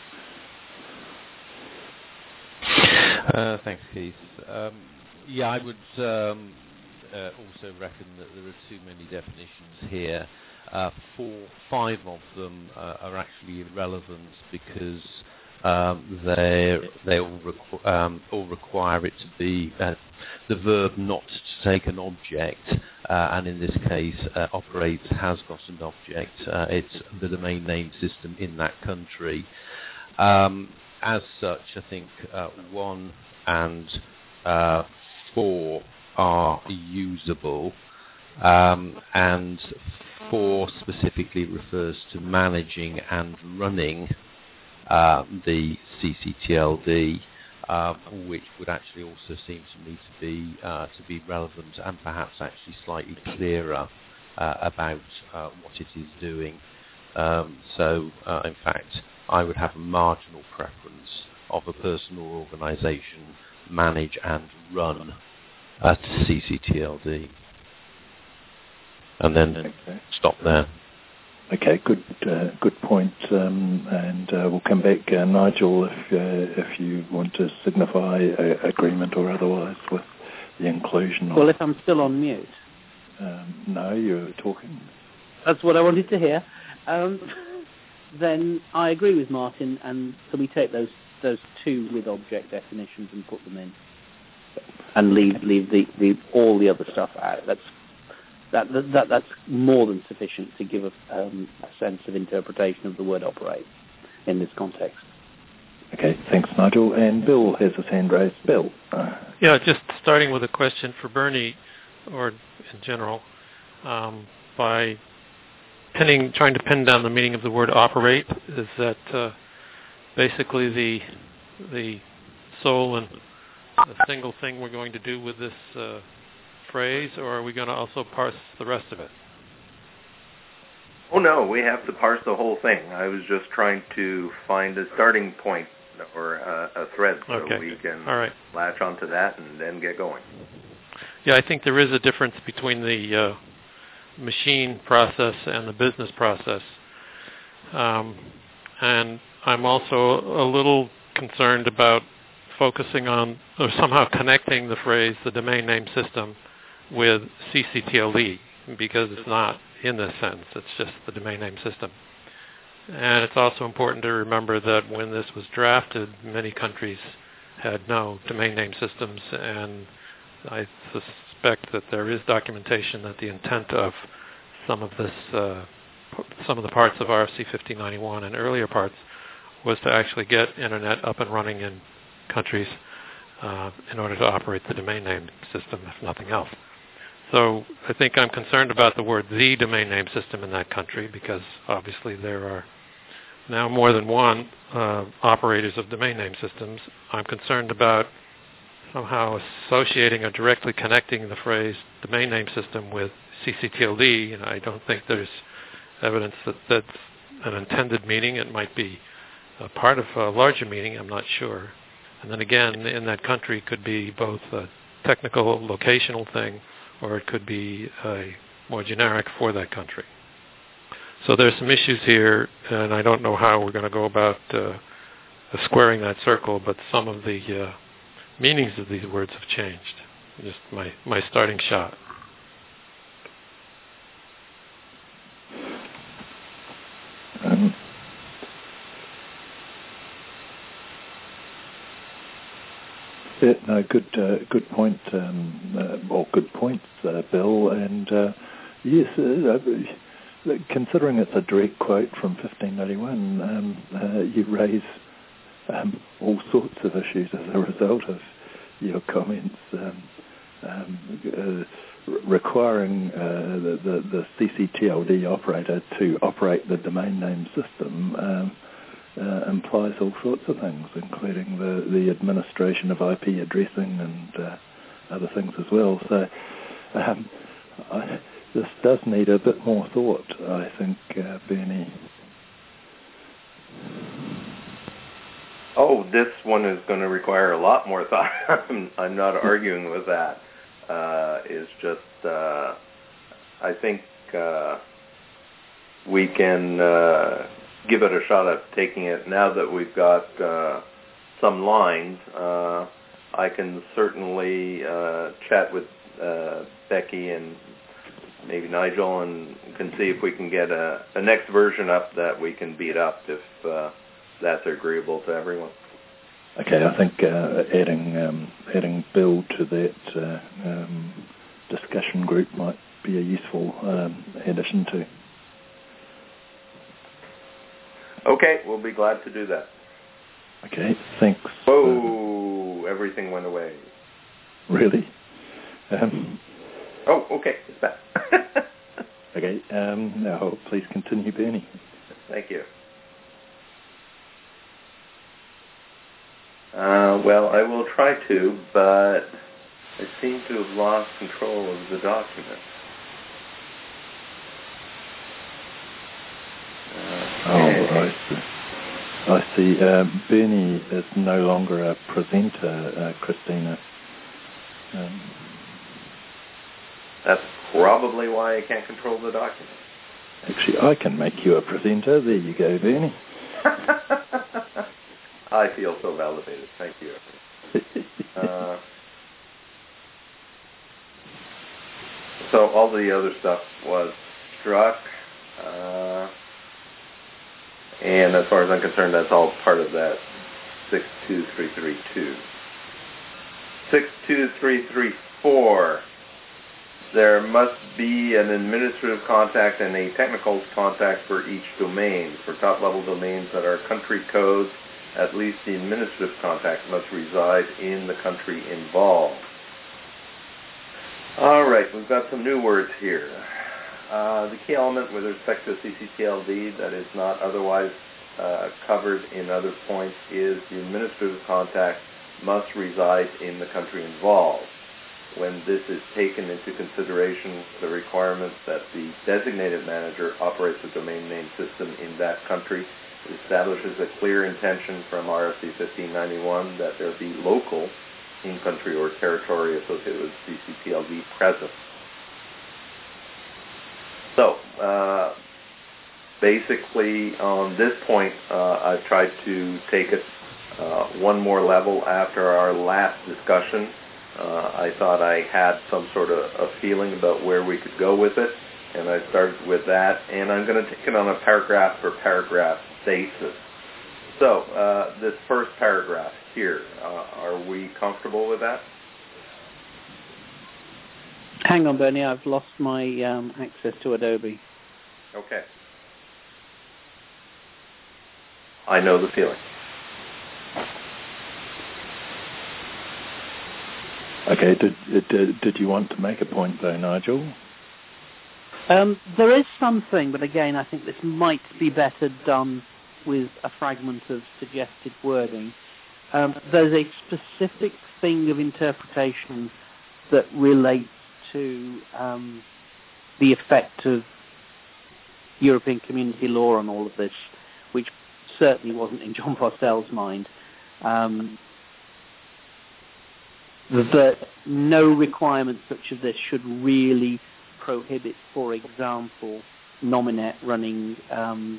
Uh, thanks, Keith. Um, yeah, I would um, uh, also reckon that there are too many definitions here. Uh, four, five of them uh, are actually irrelevant because um, they they all, requ- um, all require it to be uh, the verb not to take an object, uh, and in this case, uh, operate has got an object. Uh, it's the domain name system in that country. Um, As such, I think uh, one and uh, four are usable, um, and four specifically refers to managing and running uh, the C C T L D, uh, which would actually also seem to me to be uh, to be relevant and perhaps actually slightly clearer uh, about uh, what it is doing. Um, so, uh, in fact, I would have a marginal preference of a person or organisation manage and run at C C T L D. And then okay. Stop there. Okay, good uh, good point. Um, and uh, we'll come back, uh, Nigel, if uh, if you want to signify a, agreement or otherwise with the inclusion of... Well, if I'm still on mute. Um, no, you're talking. That's what I wanted to hear. Um, then I agree with Martin, and so we take those those two with object definitions and put them in, and leave leave the, the all the other stuff out. That's that, that that's more than sufficient to give a, um, a sense of interpretation of the word operate in this context. Okay, thanks, Nigel. And Bill has his hand raised. Bill. Yeah, just starting with a question for Bernie, or in general, um, by pinning, trying to pin down the meaning of the word operate, is that uh, basically the the sole and the single thing we're going to do with this uh, phrase, or are we going to also parse the rest of it? Oh no, we have to parse the whole thing. I was just trying to find a starting point or a, a thread so okay. we can All right. latch onto that and then get going. Yeah, I think there is a difference between the uh, machine process and the business process. Um, and I'm also a little concerned about focusing on or somehow connecting the phrase, the domain name system, with C C T L D, because it's not in this sentence. It's just the domain name system. And it's also important to remember that when this was drafted, many countries had no domain name systems, and I suspect that there is documentation that the intent of some of this, uh, some of the parts of R F C fifteen ninety-one and earlier parts was to actually get Internet up and running in countries uh, in order to operate the domain name system, if nothing else. So I think I'm concerned about the word the domain name system in that country, because obviously there are now more than one uh, operators of domain name systems. I'm concerned about somehow associating or directly connecting the phrase domain name system with C C T L D, and I don't think there's evidence that that's an intended meaning. It might be a part of a larger meaning, I'm not sure. And then again, in that country could be both a technical, locational thing, or it could be a more generic for that country. So there's some issues here, and I don't know how we're going to go about uh, squaring that circle, but some of the uh, meanings of these words have changed. Just my, my starting shot. Um, yeah, no, good, uh, good point. Um, uh, well, good points, uh, Bill. And uh, yes, uh, considering it's a direct quote from fifteen ninety-one, um, uh, you raise um, all sorts of issues as a result of your comments. Um, um, uh, requiring uh, the, the, the C C T L D operator to operate the domain name system um, uh, implies all sorts of things, including the, the administration of I P addressing and uh, other things as well. So um, I, this does need a bit more thought, I think, uh, Bernie. Oh, this one is going to require a lot more thought. I'm, I'm not arguing with that. Uh, it's just, uh, I think uh, we can uh, give it a shot at taking it. Now that we've got uh, some lines, uh, I can certainly uh, chat with uh, Becky and maybe Nigel and can see if we can get a, a next version up that we can beat up if uh, that's agreeable to everyone. Okay, I think uh, adding um, adding Bill to that uh, um, discussion group might be a useful um, addition too. Okay, we'll be glad to do that. Okay, thanks. Whoa, uh, everything went away. Really? Um, oh, okay, it's back. Okay, um, now please continue, Bernie. Thank you. Uh, well, I will try to, but I seem to have lost control of the document. Uh, oh, I see. I see. Um, Bernie is no longer a presenter, uh, Christina. Um, That's probably why I can't control the document. Actually, I can make you a presenter. There you go, Bernie. I feel so validated. Thank you. uh, so all the other stuff was struck. Uh, and as far as I'm concerned, that's all part of that six two three three two. six two three three four. There must be an administrative contact and a technical contact for each domain. For top-level domains that are country codes, at least the administrative contact must reside in the country involved. All right, we've got some new words here. Uh, the key element with respect to C C T L D that is not otherwise uh, covered in other points is the administrative contact must reside in the country involved. When this is taken into consideration, the requirement that the designated manager operates a domain name system in that country establishes a clear intention from R F C fifteen ninety-one that there be local, in-country, or territory associated with C C T L D present. So, uh, basically, on this point, uh, I've tried to take it uh, one more level after our last discussion. Uh, I thought I had some sort of a feeling about where we could go with it, and I started with that, and I'm going to take it on a paragraph per paragraph basis. So, uh, this first paragraph here, uh, are we comfortable with that? Hang on, Bernie, I've lost my um, access to Adobe. Okay. I know the feeling. Okay, did, did did you want to make a point though, Nigel? Um, there is something, but again, I think this might be better done with a fragment of suggested wording. Um, there's a specific thing of interpretation that relates to um, the effect of European community law on all of this, which certainly wasn't in John Postell's mind. Um, that no requirement such as this should really prohibit, for example, Nominet running um,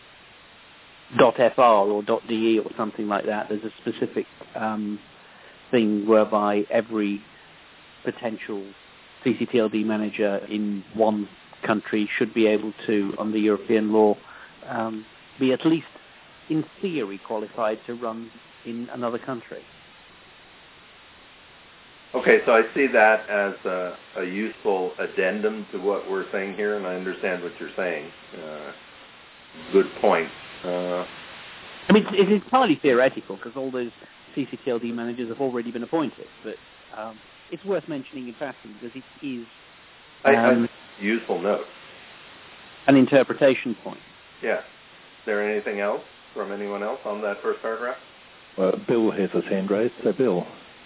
.fr or .de or something like that. There's a specific um, thing whereby every potential C C T L D manager in one country should be able to, under European law, um, be at least in theory qualified to run in another country. Okay, so I see that as a, a useful addendum to what we're saying here, and I understand what you're saying. Uh, good point. Uh, I mean, it's, it's entirely theoretical because all those C C T L D managers have already been appointed, but um, it's worth mentioning in passing because it is I, um, I, useful note. An interpretation point. Yeah. Is there anything else from anyone else on that first paragraph? Well, Bill has his hand raised, so Bill.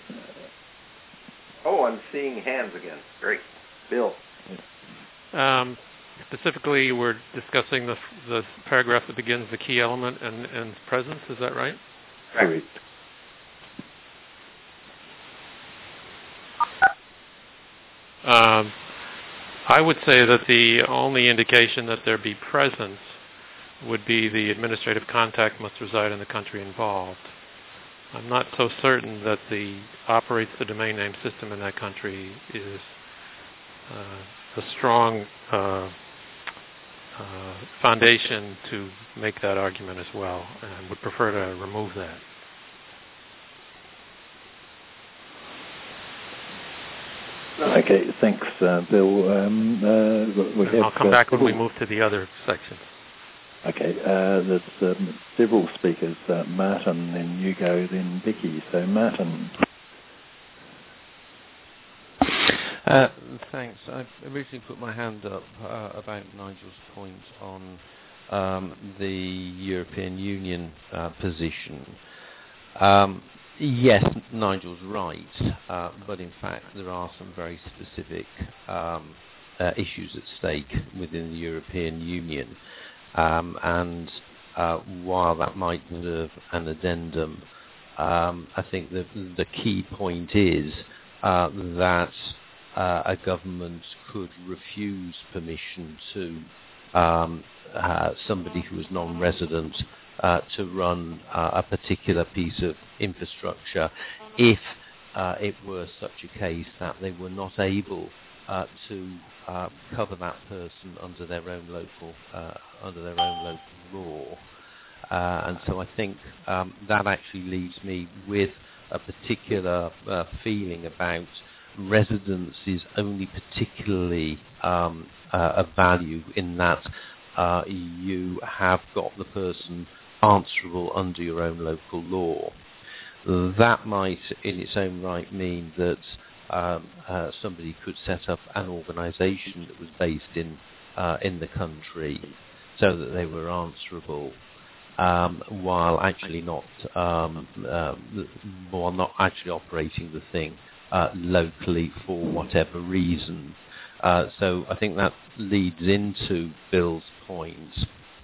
Oh, I'm seeing hands again. Great. Bill. Um, specifically, we're discussing the the paragraph that begins the key element and, and presence. Is that right? Correct. Um, I would say that the only indication that there be presence would be the administrative contact must reside in the country involved. I'm not so certain that the operates the domain name system in that country is uh, a strong uh, uh, foundation to make that argument as well, and would prefer to remove that. Okay, thanks, uh, Bill. Um, uh, we have, I'll come uh, back when we move to the other sections. Okay, uh, there's um, several speakers, uh, Martin, then Hugo, then Becky. So Martin. Uh, thanks. I originally put my hand up uh, about Nigel's point on um, the European Union uh, position. Um, yes, Nigel's right, uh, but in fact there are some very specific um, uh, issues at stake within the European Union. Um, and uh, while that might deserve an addendum, um, I think the, the key point is uh, that uh, a government could refuse permission to um, uh, somebody who is non-resident uh, to run uh, a particular piece of infrastructure if uh, it were such a case that they were not able uh, to Uh, cover that person under their own local uh, under their own local law, uh, and so I think um, that actually leaves me with a particular uh, feeling about residence is only particularly um, uh, of value in that uh, you have got the person answerable under your own local law. That might, in its own right, mean that Um, uh, somebody could set up an organisation that was based in uh, in the country, so that they were answerable, um, while actually not um, uh, while not actually operating the thing uh, locally for whatever reason. Uh, so I think that leads into Bill's point.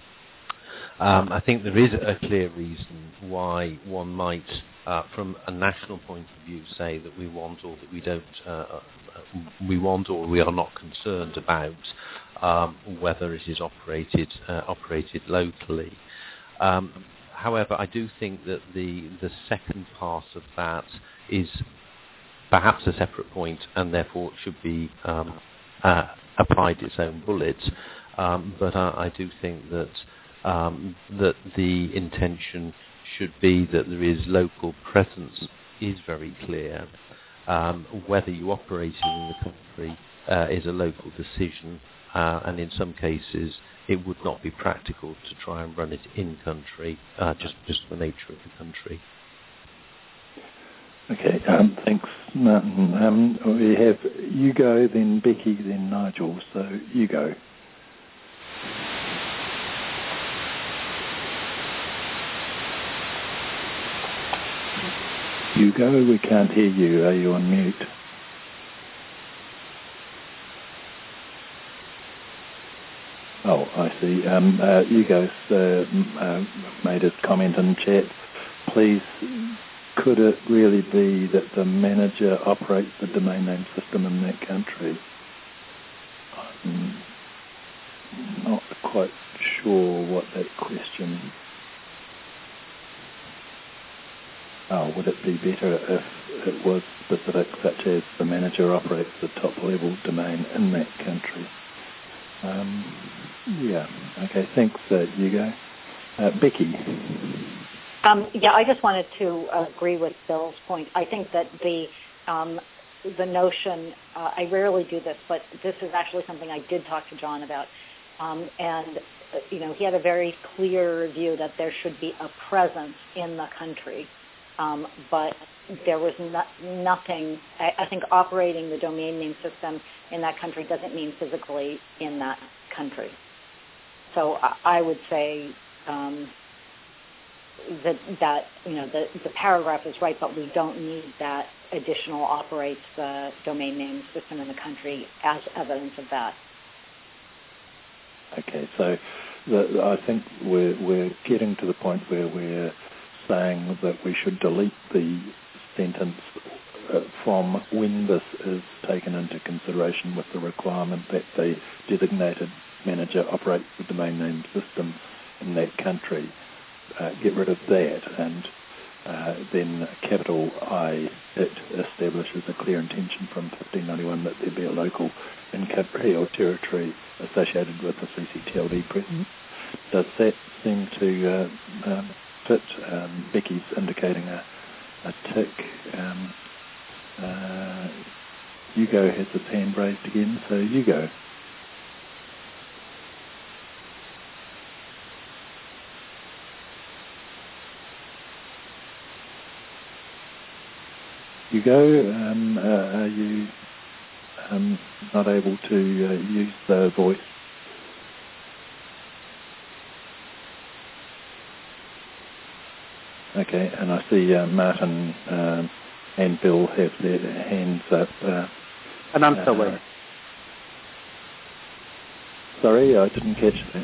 Um, I think there is a clear reason why one might, uh, from a national point of view, say that we want or that we don't, uh, we want or we are not concerned about um, whether it is operated uh, operated locally. Um, however, I do think that the the second part of that is perhaps a separate point and therefore should be um, uh, applied its own bullets. Um, but I, I do think that. Um, that the intention should be that there is local presence is very clear. Um, whether you operate it in the country uh, is a local decision, uh, and in some cases it would not be practical to try and run it in country, uh, just just the nature of the country. Okay, um, thanks, Martin. Um, we have Hugo, then Becky, then Nigel. So Hugo. Hugo, we can't hear you. Are you on mute? Oh, I see. Um, uh, Hugo's uh, uh, made a comment in chat. Please, could it really be that the manager operates the domain name system in that country? I'm not quite sure what that question is. Oh, would it be better if it was specific, such as the manager operates the top-level domain in that country? Um, yeah. Okay. Thanks, uh, Hugo. Uh, Becky. Um, yeah, I just wanted to uh, agree with Bill's point. I think that the um, the notion, uh, I rarely do this, but this is actually something I did talk to John about, um, and uh, you know, he had a very clear view that there should be a presence in the country. um, but there was no, nothing. I, I think operating the domain name system in that country doesn't mean physically in that country. So I, I would say um, that that you know the the paragraph is right, but we don't need that additional operates the domain name system in the country as evidence of that. Okay, so the, I think we're we're getting to the point where we're saying that we should delete the sentence uh, from when this is taken into consideration with the requirement that the designated manager operates the domain name system in that country. Uh, get rid of that, and uh, then capital I, it establishes a clear intention from fifteen ninety-one that there be a local in-country or territory associated with the C C T L D presence. Does that seem to uh, um, fit? Um, Becky's indicating a, a tick. Um, uh, Hugo has his hand raised again, so Hugo. Hugo, um, uh, are you um, not able to uh, use the voice? Okay, and I see uh, Martin uh, and Bill have their hands up. Uh, and I'm still uh, waiting. Sorry, I didn't catch that.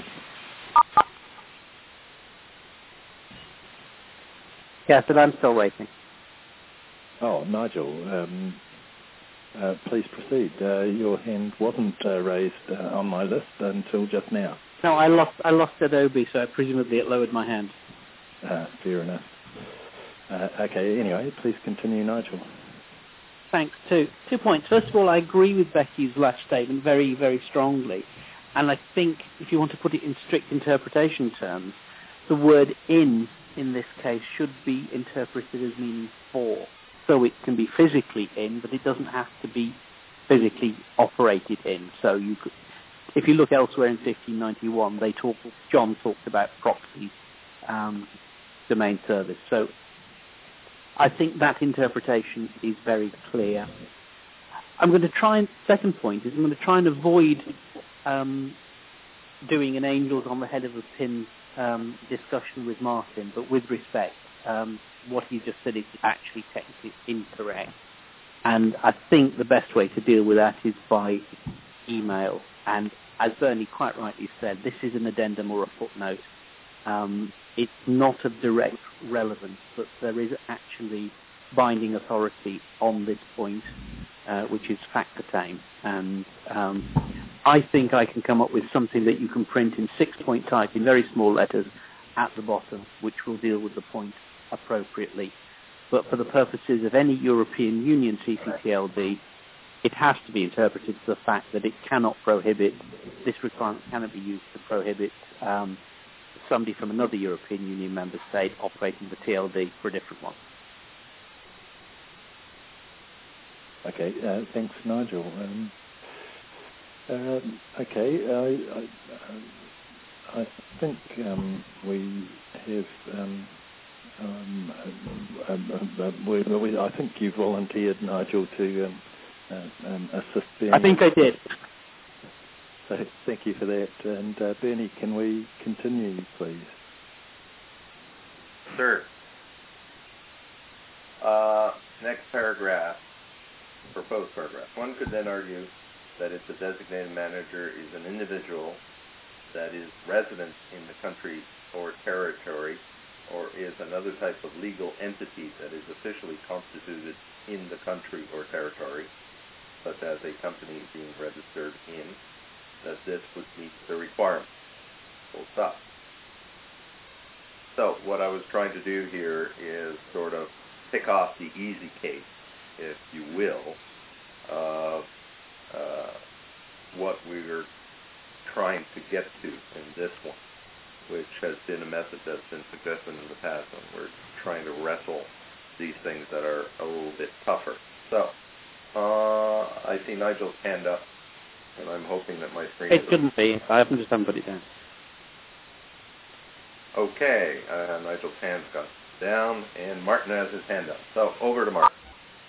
Yes, but I'm still waiting. Oh, Nigel, um, uh, please proceed. Uh, your hand wasn't uh, raised uh, on my list until just now. No, I lost I lost Adobe, so presumably it lowered my hand. Uh, fair enough. Uh, okay, anyway, please continue, Nigel. Thanks. Two, two points. First of all, I agree with Becky's last statement very, very strongly. And I think if you want to put it in strict interpretation terms, the word in, in this case, should be interpreted as meaning for. So it can be physically in, but it doesn't have to be physically operated in. So you could, if you look elsewhere in fifteen ninety-one, they talk, John talked about proxy um, domain service. So I think that interpretation is very clear. I'm going to try and, second point is I'm going to try and avoid um, doing an angels on the head of a pin um, discussion with Martin, but with respect, um, what he just said is actually technically incorrect. And I think the best way to deal with that is by email. And as Bernie quite rightly said, this is an addendum or a footnote. Um, it's not of direct relevance, but there is actually binding authority on this point, uh, which is Factortame. And um, I think I can come up with something that you can print in six-point type in very small letters at the bottom, which will deal with the point appropriately. But for the purposes of any European Union C C T L D, it has to be interpreted to the fact that it cannot prohibit, this requirement cannot be used to prohibit um, somebody from another European Union member state operating the T L D for a different one. Okay, uh, thanks, Nigel. Um, um, okay, I, I, I think um, we have... Um, Um, um, um, we, we, I think you volunteered, Nigel, to um, uh, um, assist Bernie. I think I did. So thank you for that. And uh, Bernie, can we continue, please? Sure. Uh, next paragraph, proposed paragraph. One could then argue that if the designated manager is an individual that is resident in the country or territory, or is another type of legal entity that is officially constituted in the country or territory, such as a company being registered in, that this would meet the requirement. Full stop. So what I was trying to do here is sort of pick off the easy case, if you will, of uh, what we were trying to get to in this one, which has been a method that's been suggested in the past when we're trying to wrestle these things that are a little bit tougher. So, uh, I see Nigel's hand up, and I'm hoping that my screen It is... couldn't be. I haven't just put it down. Okay, uh, Nigel's hand's gone. down, and Martin has his hand up. So over to Martin.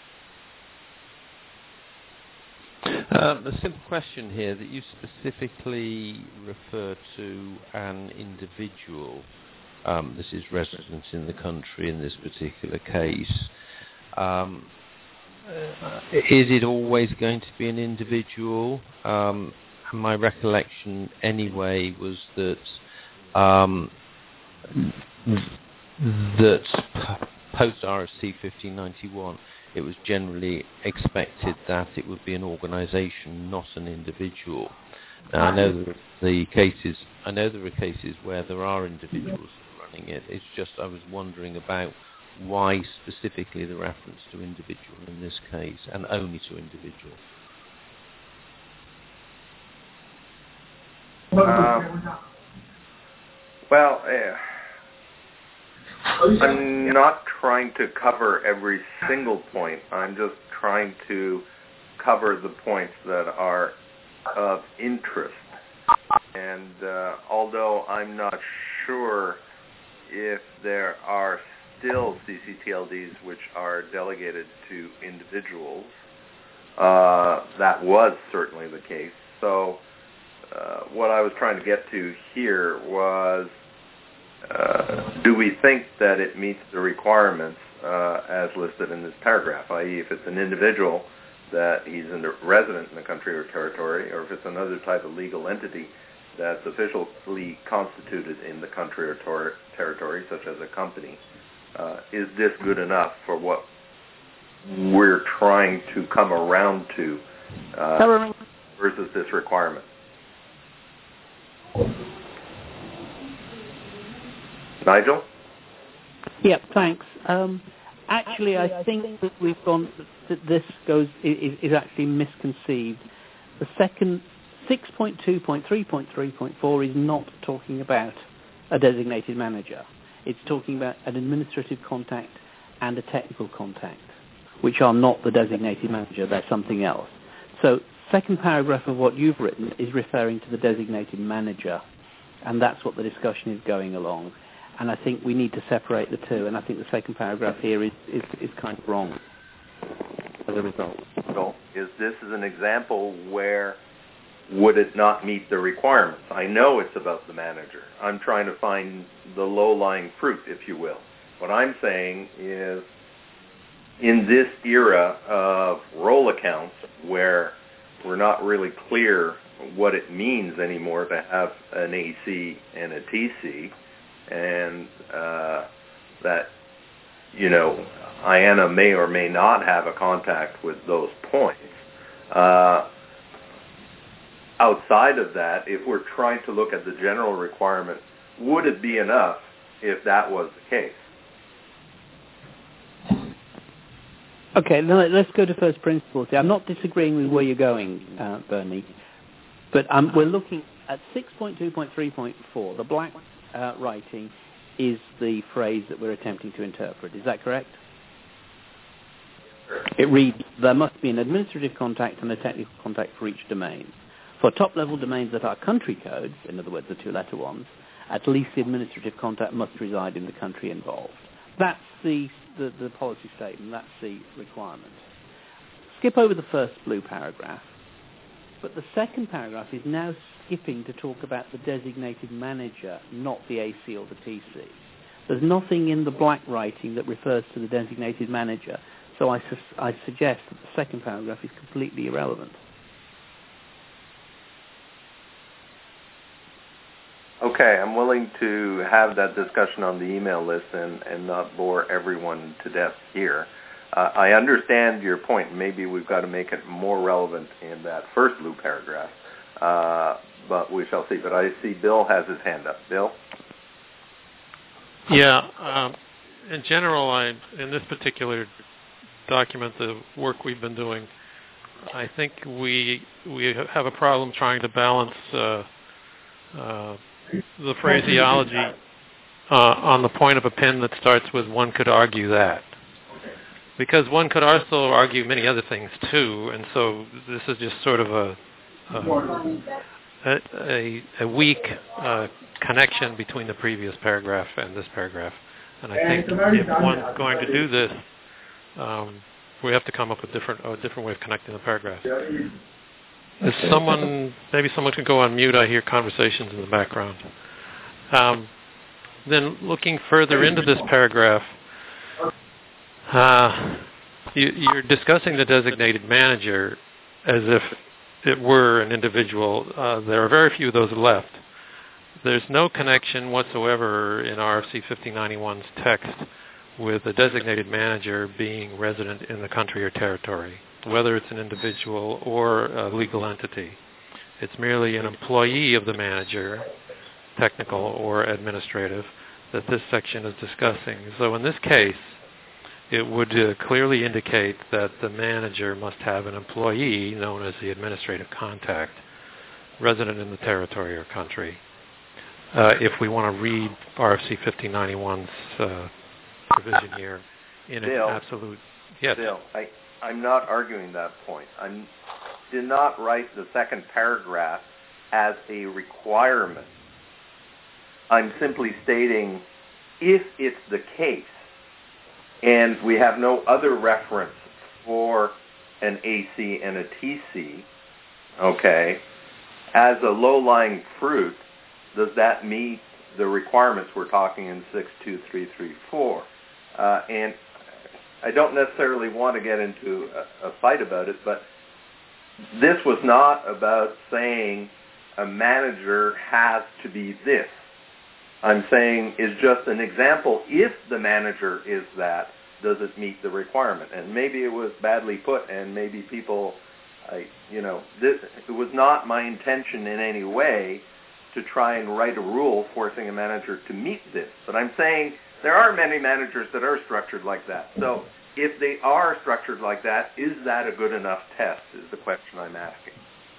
Um, a simple question here that you specifically refer to an individual. Um, this is residence in the country in this particular case. Um, uh, is it always going to be an individual? Um, my recollection anyway was that um, that post R F C fifteen ninety-one, it was generally expected that it would be an organisation, not an individual. Now, I know that the cases, I know there are cases where there are individuals running it. It's just I was wondering about why specifically the reference to individual in this case, and only to individual. Um, well, uh, I'm not trying to cover every single point. I'm just trying to cover the points that are of interest. And uh, although I'm not sure if there are still C C T L Ds which are delegated to individuals, uh, that was certainly the case. So uh, what I was trying to get to here was, uh, do we think that it meets the requirements uh, as listed in this paragraph, that is if it's an individual that he's a resident in the country or territory, or if it's another type of legal entity that's officially constituted in the country or tor- territory, such as a company, uh, is this good enough for what we're trying to come around to uh, versus this requirement? Nigel? Yeah, thanks. Um, actually, I think that we've gone, that this goes, is, is actually misconceived. The second, six point two point three point three point four is not talking about a designated manager. It's talking about an administrative contact and a technical contact, which are not the designated manager, they're something else. So, second paragraph of what you've written is referring to the designated manager, and that's what the discussion is going along. And I think we need to separate the two, and I think the second paragraph here is, is, is kind of wrong as a result. So is this is an example where would it not meet the requirements? I know it's about the manager. I'm trying to find the low-lying fruit, if you will. What I'm saying is, in this era of roll accounts where we're not really clear what it means anymore to have an A C and a T C, and uh, that, you know, I A N A may or may not have a contact with those points. Uh, outside of that, if we're trying to look at the general requirement, would it be enough if that was the case? Okay, let's go to first principles. I'm not disagreeing with where you're going, uh, Bernie, but um, we're looking at six point two point three point four. The black uh, writing is the phrase that we're attempting to interpret. Is that correct? It reads, there must be an administrative contact and a technical contact for each domain. For top-level domains that are country codes, in other words, the two-letter ones, at least the administrative contact must reside in the country involved. That's the, the, the policy statement. That's the requirement. Skip over the first blue paragraph. But the second paragraph is now skipping to talk about the designated manager, not the A C or the T C. There's nothing in the black writing that refers to the designated manager. So I, su- I suggest that the second paragraph is completely irrelevant. Okay, I'm willing to have that discussion on the email list and, and not bore everyone to death here. Uh, I understand your point. Maybe we've got to make it more relevant in that first blue paragraph, uh, but we shall see. But I see Bill has his hand up. Bill? Yeah, um, in general, I, in this particular document, the work we've been doing, I think we we have a problem trying to balance uh, uh, the phraseology uh, on the point of a pin that starts with "one could argue that," because one could also argue many other things too, and so this is just sort of a a, a, a weak uh, connection between the previous paragraph and this paragraph. And I think if one's going to do this, um, we have to come up with different, a different way of connecting the paragraphs. Is someone, maybe someone can go on mute. I hear conversations in the background. Um, then looking further into this paragraph, uh, you, you're discussing the designated manager as if it were an individual. Uh, there are very few of those left. There's no connection whatsoever in R F C fifty ninety-one's text with a designated manager being resident in the country or territory, whether it's an individual or a legal entity. It's merely an employee of the manager, technical or administrative, that this section is discussing. So in this case, it would uh, clearly indicate that the manager must have an employee known as the administrative contact, resident in the territory or country. Uh, if we want to read R F C fifty ninety-one's uh, provision here in an absolute... Yes. Bill, I, I'm not arguing that point. I did not write the second paragraph as a requirement. I'm simply stating if it's the case and we have no other reference for an A C and a T C, okay, as a low-lying fruit, does that meet the requirements we're talking in six two three three four? Uh, and I don't necessarily want to get into a, a fight about it, but this was not about saying a manager has to be this. I'm saying is just an example. If the manager is that, does it meet the requirement? And maybe it was badly put, and maybe people, I, you know, this, it was not my intention in any way to try and write a rule forcing a manager to meet this. But I'm saying there are many managers that are structured like that. So if they are structured like that, is that a good enough test is the question I'm asking.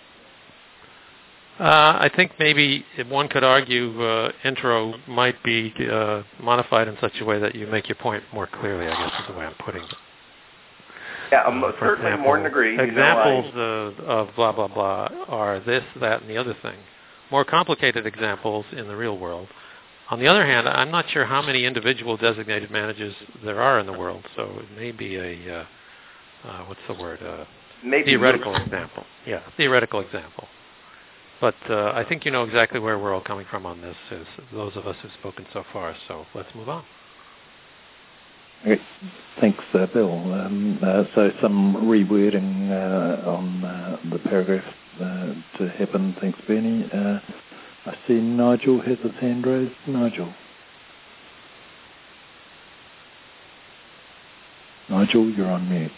Uh, I think maybe one could argue uh, intro might be uh, modified in such a way that you make your point more clearly, I guess is the way I'm putting it. Yeah, I'm uh, certainly example, more than agree. Examples you know, I, of, of blah, blah, blah are this, that, and the other thing. More complicated examples in the real world. On the other hand, I'm not sure how many individual designated managers there are in the world, so it may be a, uh, uh, what's the word, uh, Maybe theoretical example. Yeah, theoretical example. But uh, I think you know exactly where we're all coming from on this, as those of us who've spoken so far, so let's move on. Okay. Thanks, uh, Bill. Um, uh, so some rewording uh, on uh, the paragraph uh, to happen. Thanks, Bernie. Uh, I see Nigel has his hand raised. Nigel. Nigel, you're on mute.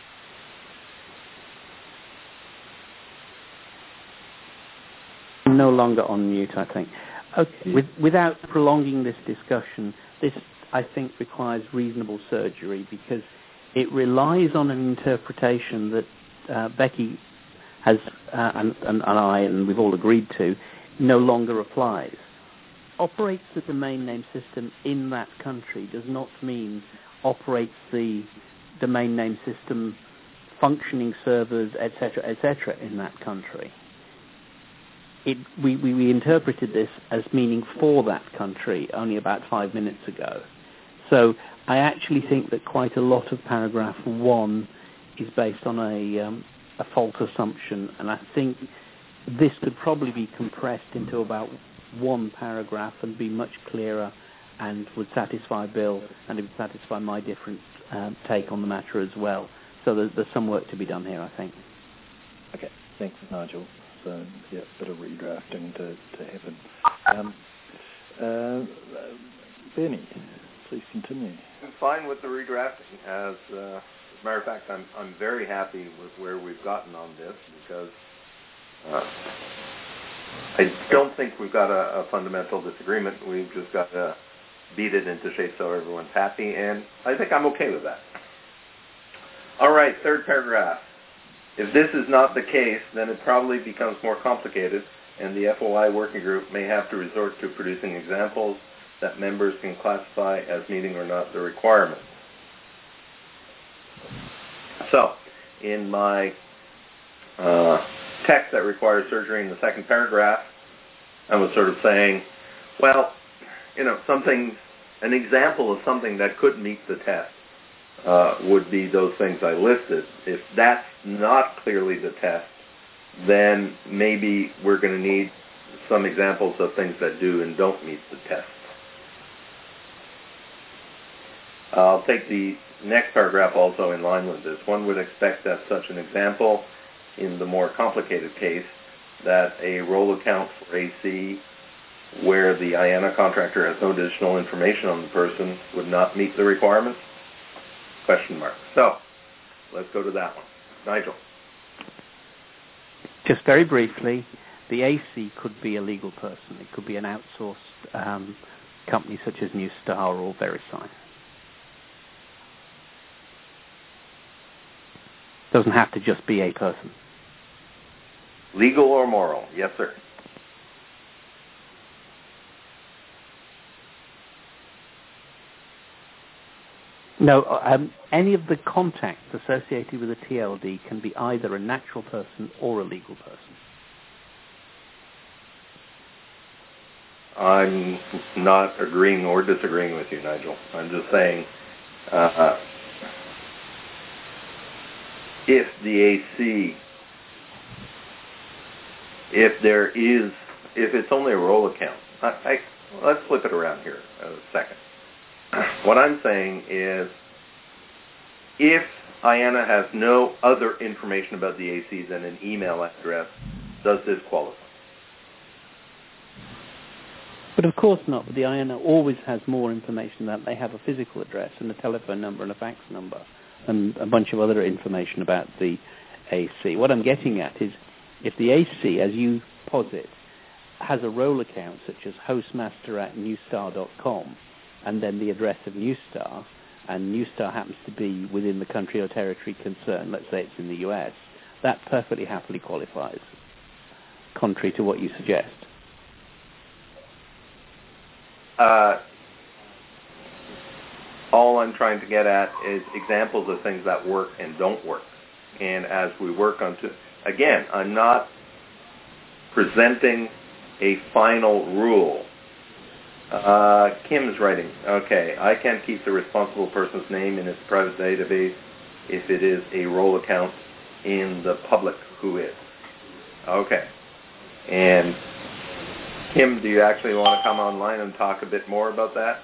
No longer on mute, I think. Okay. With, without prolonging this discussion, this, I think, requires reasonable surgery because it relies on an interpretation that uh, Becky has, uh, and, and, and I, and we've all agreed to, no longer applies. Operates the domain name system in that country does not mean operates the domain name system, functioning servers, et cetera, et cetera, in that country. It, we, we, we interpreted this as meaning for that country only about five minutes ago. So I actually think that quite a lot of paragraph one is based on a, um, a false assumption, and I think this could probably be compressed into about one paragraph and be much clearer and would satisfy Bill and it would satisfy my different um, take on the matter as well. So there's, there's some work to be done here, I think. Okay, thanks, Nigel. So, yeah, a bit of redrafting to, to happen. Um, uh, Bernie, please continue. I'm fine with the redrafting. As, uh, as a matter of fact, I'm, I'm very happy with where we've gotten on this because uh, I don't think we've got a, a fundamental disagreement. We've just got to beat it into shape so everyone's happy, and I think I'm okay with that. All right, third paragraph. If this is not the case, then it probably becomes more complicated, and the F O I working group may have to resort to producing examples that members can classify as meeting or not the requirements. So, in my uh, text that requires surgery in the second paragraph, I was sort of saying, well, you know, some things an example of something that could meet the test uh, would be those things I listed. If that's not clearly the test, then maybe we're going to need some examples of things that do and don't meet the test. I'll take the next paragraph also in line with this. One would expect that such an example, in the more complicated case, that a role account for A C where the I A N A contractor has no additional information on the person would not meet the requirements? Question mark. So, let's go to that one. Nigel. Just very briefly, the A C could be a legal person. It could be an outsourced um, company such as New Star or VeriSign. Doesn't have to just be a person. Legal or moral? Yes, sir. No, um, any of the contacts associated with a T L D can be either a natural person or a legal person. I'm not agreeing or disagreeing with you, Nigel. I'm just saying uh, if the A C, if there is, if it's only a role account, I, I, let's flip it around here a second. What I'm saying is, if I A N A has no other information about the A C than an email address, does this qualify? But of course not. But the I A N A always has more information than they have a physical address and a telephone number and a fax number and a bunch of other information about the A C. What I'm getting at is, if the A C, as you posit, has a role account such as hostmaster at newstar dot com, and then the address of Newstar, and Newstar happens to be within the country or territory concerned, let's say it's in the U S, that perfectly happily qualifies, contrary to what you suggest. Uh, all I'm trying to get at is examples of things that work and don't work. And as we work on, to, again, I'm not presenting a final rule. Uh, Kim is writing, okay, I can't keep the responsible person's name in its private database if it is a role account in the public who is. Okay. And Kim, do you actually want to come online and talk a bit more about that?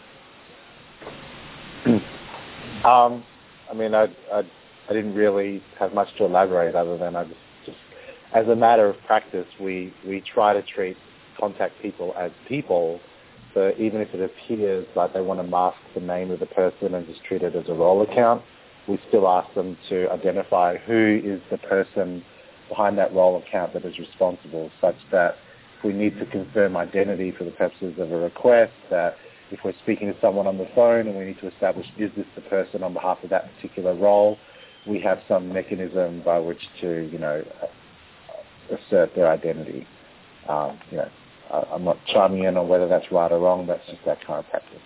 Um, I mean, I, I, I didn't really have much to elaborate other than I just, just as a matter of practice, we, we try to treat contact people as people. So even if it appears like they want to mask the name of the person and just treat it as a role account, we still ask them to identify who is the person behind that role account that is responsible, such that if we need to confirm identity for the purposes of a request, that if we're speaking to someone on the phone and we need to establish is this the person on behalf of that particular role, we have some mechanism by which to, you know, assert their identity. Um, you know, I'm not chiming in on whether that's right or wrong. That's just that kind of practice.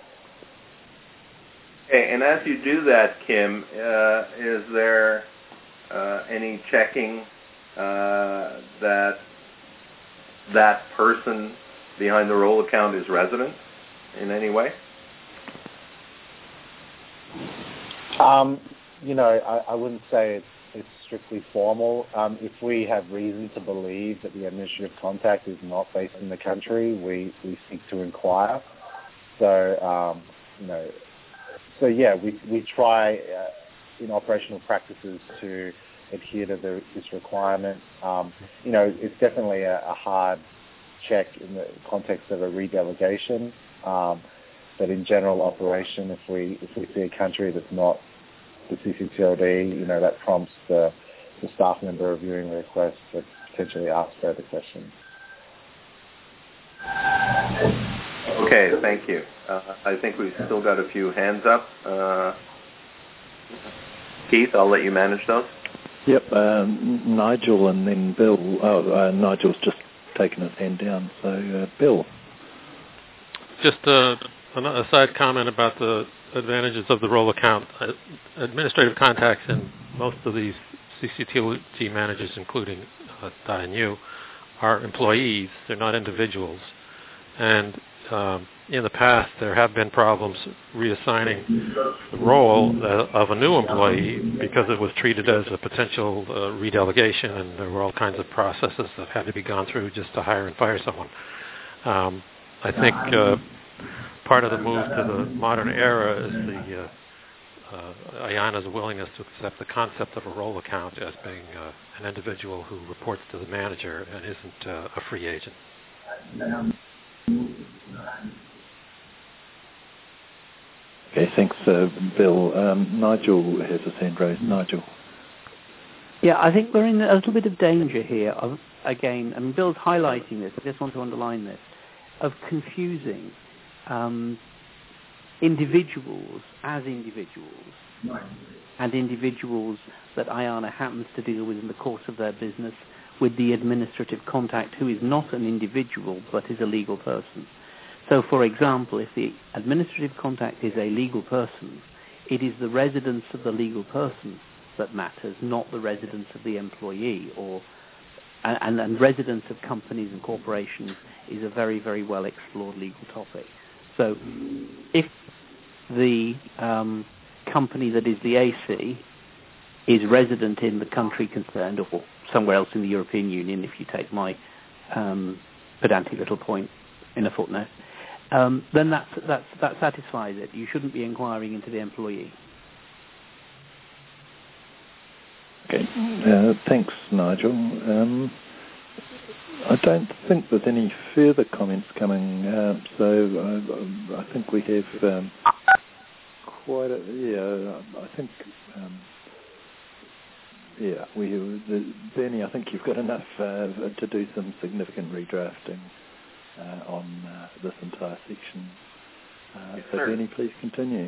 Okay, and as you do that, Kim, uh, is there uh, any checking uh, that that person behind the role account is resident in any way? Um, you know, I, I wouldn't say it's, it's strictly formal. Um, if we have reason to believe that the administrative contact is not based in the country, we, we seek to inquire. So, um, you know, so yeah, we, we try uh, in operational practices to adhere to the, this requirement. Um, you know, it's definitely a, a hard check in the context of a redelegation. Um, but in general operation, if we if we see a country that's not the C C T L D, you know, that prompts the, the staff member reviewing the request to potentially ask further questions. Okay, thank you. Uh, I think we've still got a few hands up. Uh, Keith, I'll let you manage those. Yep, um, Nigel and then Bill. Oh, uh, Nigel's just taken his hand down, so uh, Bill. Just uh, a side comment about the advantages of the role account. Uh, administrative contacts in most of these C C T L D managers, including uh, I A N U, are employees. They're not individuals. And um, in the past there have been problems reassigning the role of a new employee because it was treated as a potential uh, redelegation, and there were all kinds of processes that had to be gone through just to hire and fire someone. Um, I think uh, part of the move to the modern era is the uh, uh, IANA's willingness to accept the concept of a role account as being uh, an individual who reports to the manager and isn't uh, a free agent. Okay, thanks, uh, Bill. Um, Nigel has his hand raised. Nigel. Yeah, I think we're in a little bit of danger here. Of, again, I mean, Bill's highlighting this. I just want to underline this, of confusing um, individuals as individuals and individuals that IANA happens to deal with in the course of their business with the administrative contact who is not an individual but is a legal person. So, for example, if the administrative contact is a legal person, it is the residence of the legal person that matters, not the residence of the employee. Or and, and residence of companies and corporations is a very, very well explored legal topic. So, if the um, company that is the A C is resident in the country concerned, or somewhere else in the European Union, if you take my um, pedantic little point in a footnote, um, then that's, that's, that satisfies it. You shouldn't be inquiring into the employee. Okay, uh, thanks, Nigel. Um, I don't think there's any further comments coming, uh, so I, I think we have um, quite a, yeah, I think... Um, Yeah, we the, Bernie, I think you've got enough uh, to do some significant redrafting uh, on uh, this entire section. Uh, yes, so, sir. Bernie, please continue.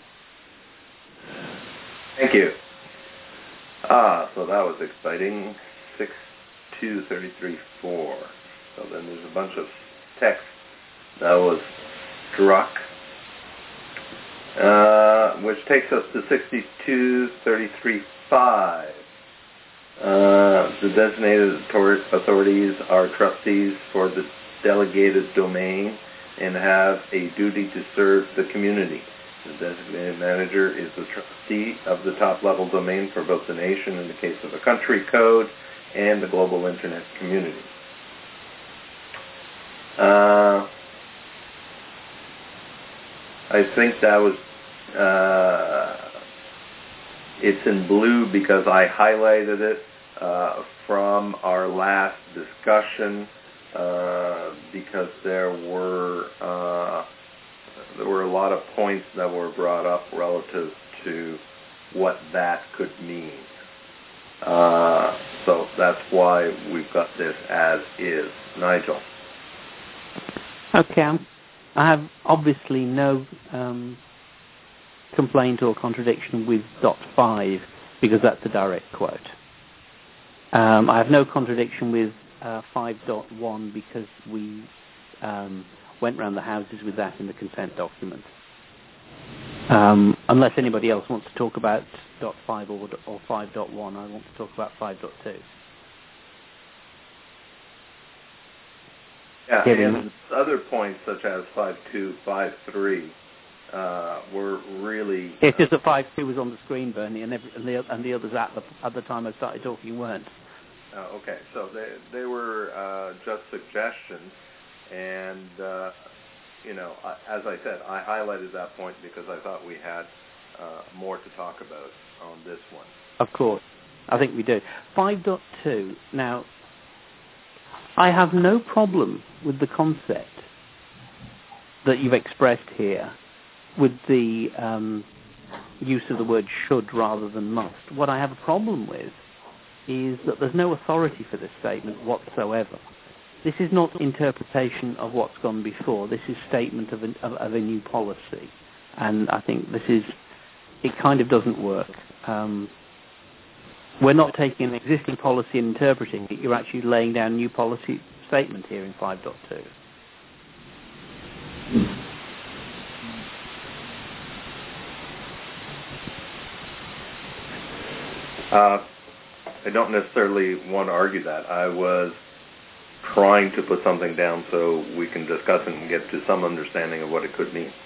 Thank you. Ah, so that was exciting. six two thirty-three four. So then there's a bunch of text that was struck, uh, which takes us to sixty-two thirty-three five. Uh, the designated authorities are trustees for the delegated domain and have a duty to serve the community. The designated manager is the trustee of the top-level domain for both the nation in the case of a country code and the global internet community. Uh, I think that was... Uh, it's in blue because I highlighted it uh, from our last discussion uh, because there were uh, there were a lot of points that were brought up relative to what that could mean. Uh, so that's why we've got this as is. Nigel. Okay, I have obviously no um, complaint or contradiction with dot five because that's a direct quote. Um, I have no contradiction with uh, five point one because we um, went round the houses with that in the consent document. Um, unless anybody else wants to talk about dot five or, or five point one, I want to talk about five point two. Yeah, Given and other points such as five two, five three uh, were really... It's just that five two was on the screen, Bernie, and, every, and, the, and the others at the, at the time I started talking weren't. Oh, okay, so they, they were uh, just suggestions, and, uh, you know, as I said, I highlighted that point because I thought we had uh, more to talk about on this one. Of course, I think we do. five point two, now, I have no problem with the concept that you've expressed here with the um, use of the word should rather than must. What I have a problem with is that there's no authority for this statement whatsoever. This is not interpretation of what's gone before. This is statement of, an, of, of a new policy. And I think this is, it kind of doesn't work. Um, we're not taking an existing policy and interpreting it. You're actually laying down a new policy statement here in five point two. Uh, I don't necessarily want to argue that. I was trying to put something down so we can discuss it and get to some understanding of what it could mean.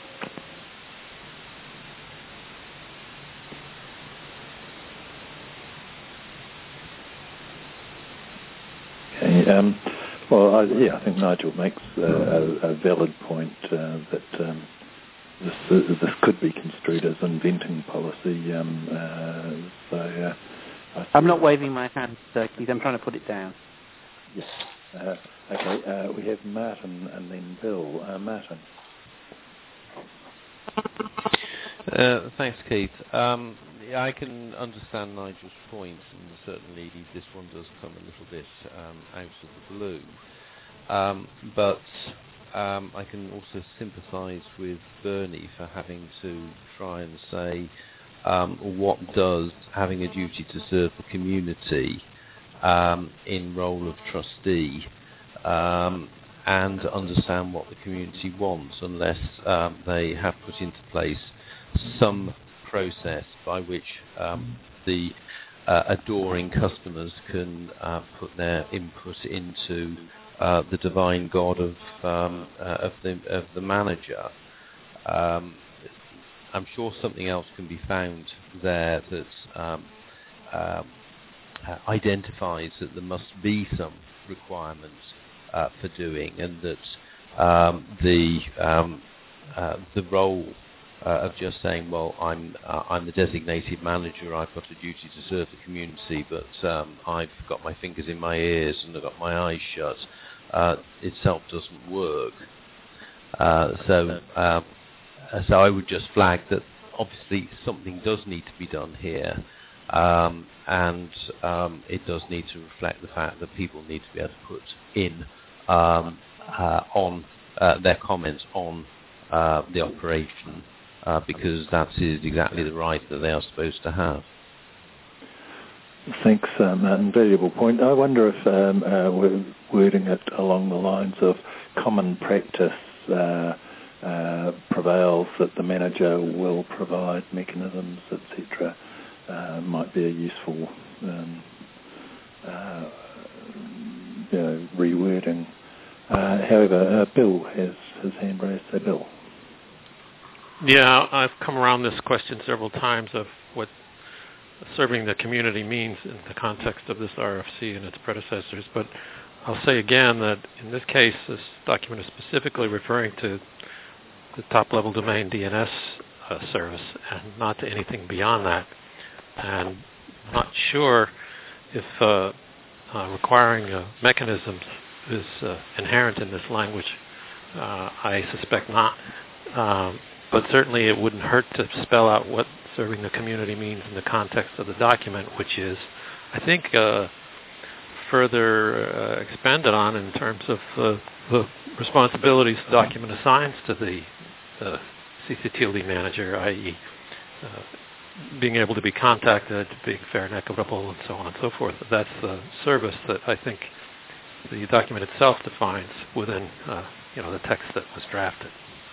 Okay, um, well, I, yeah, I think Nigel makes uh, a, a valid point uh, that um, this uh, this could be construed as inventing policy. Um, uh, so uh, I'm not waving my hand, uh, Keith. I'm trying to put it down. Yes. Uh, okay, uh, we have Martin and then Bill. Uh, Martin. Uh, thanks, Keith. Um, yeah, I can understand Nigel's point, and certainly this one does come a little bit um, out of the blue. Um, but um, I can also sympathise with Bernie for having to try and say um, what does having a duty to serve the community um, in role of trustee um, and understand what the community wants, unless um, they have put into place some process by which um, the uh, adoring customers can uh, put their input into uh, the divine God of um, uh, of the of the manager. Um, I'm sure something else can be found there that um, uh, identifies that there must be some requirements uh, for doing, and that um, the um, uh, the role Uh, of just saying, well, I'm uh, I'm the designated manager, I've got a duty to serve the community, but um, I've got my fingers in my ears and I've got my eyes shut, uh, itself doesn't work. Uh, so, uh, so I would just flag that obviously something does need to be done here, um, and um, it does need to reflect the fact that people need to be able to put in um, uh, on uh, their comments on uh, the operation. Uh, because that is exactly the right that they are supposed to have. Thanks, uh, Martin. Valuable point. I wonder if um, uh, we're wording it along the lines of common practice uh, uh, prevails that the manager will provide mechanisms, et cetera, uh, might be a useful um, uh, you know, rewording. Uh, however, uh, Bill has his hand raised. So, Bill. Yeah, I've come around this question several times of what serving the community means in the context of this R F C and its predecessors, but I'll say again that in this case, this document is specifically referring to the top-level domain D N S uh, service and not to anything beyond that. And I'm not sure if uh, uh, requiring uh, mechanisms is uh, inherent in this language. Uh, I suspect not. Um, But certainly it wouldn't hurt to spell out what serving the community means in the context of the document, which is, I think, uh, further uh, expanded on in terms of uh, the responsibilities the document assigns to the uh, C C T L D manager, that is uh, being able to be contacted, being fair and equitable, and so on and so forth. That's the service that I think the document itself defines within uh, you know, the text that was drafted.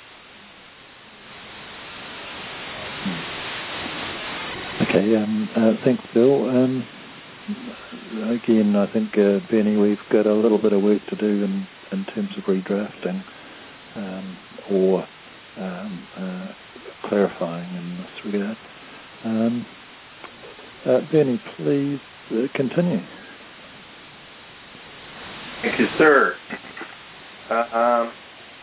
Okay, um, uh, thanks, Bill. Um, again, I think, uh, Bernie, we've got a little bit of work to do in, in terms of redrafting um, or um, uh, clarifying in this regard. Um, uh, Bernie, please uh, continue. Thank you, sir. Uh, um,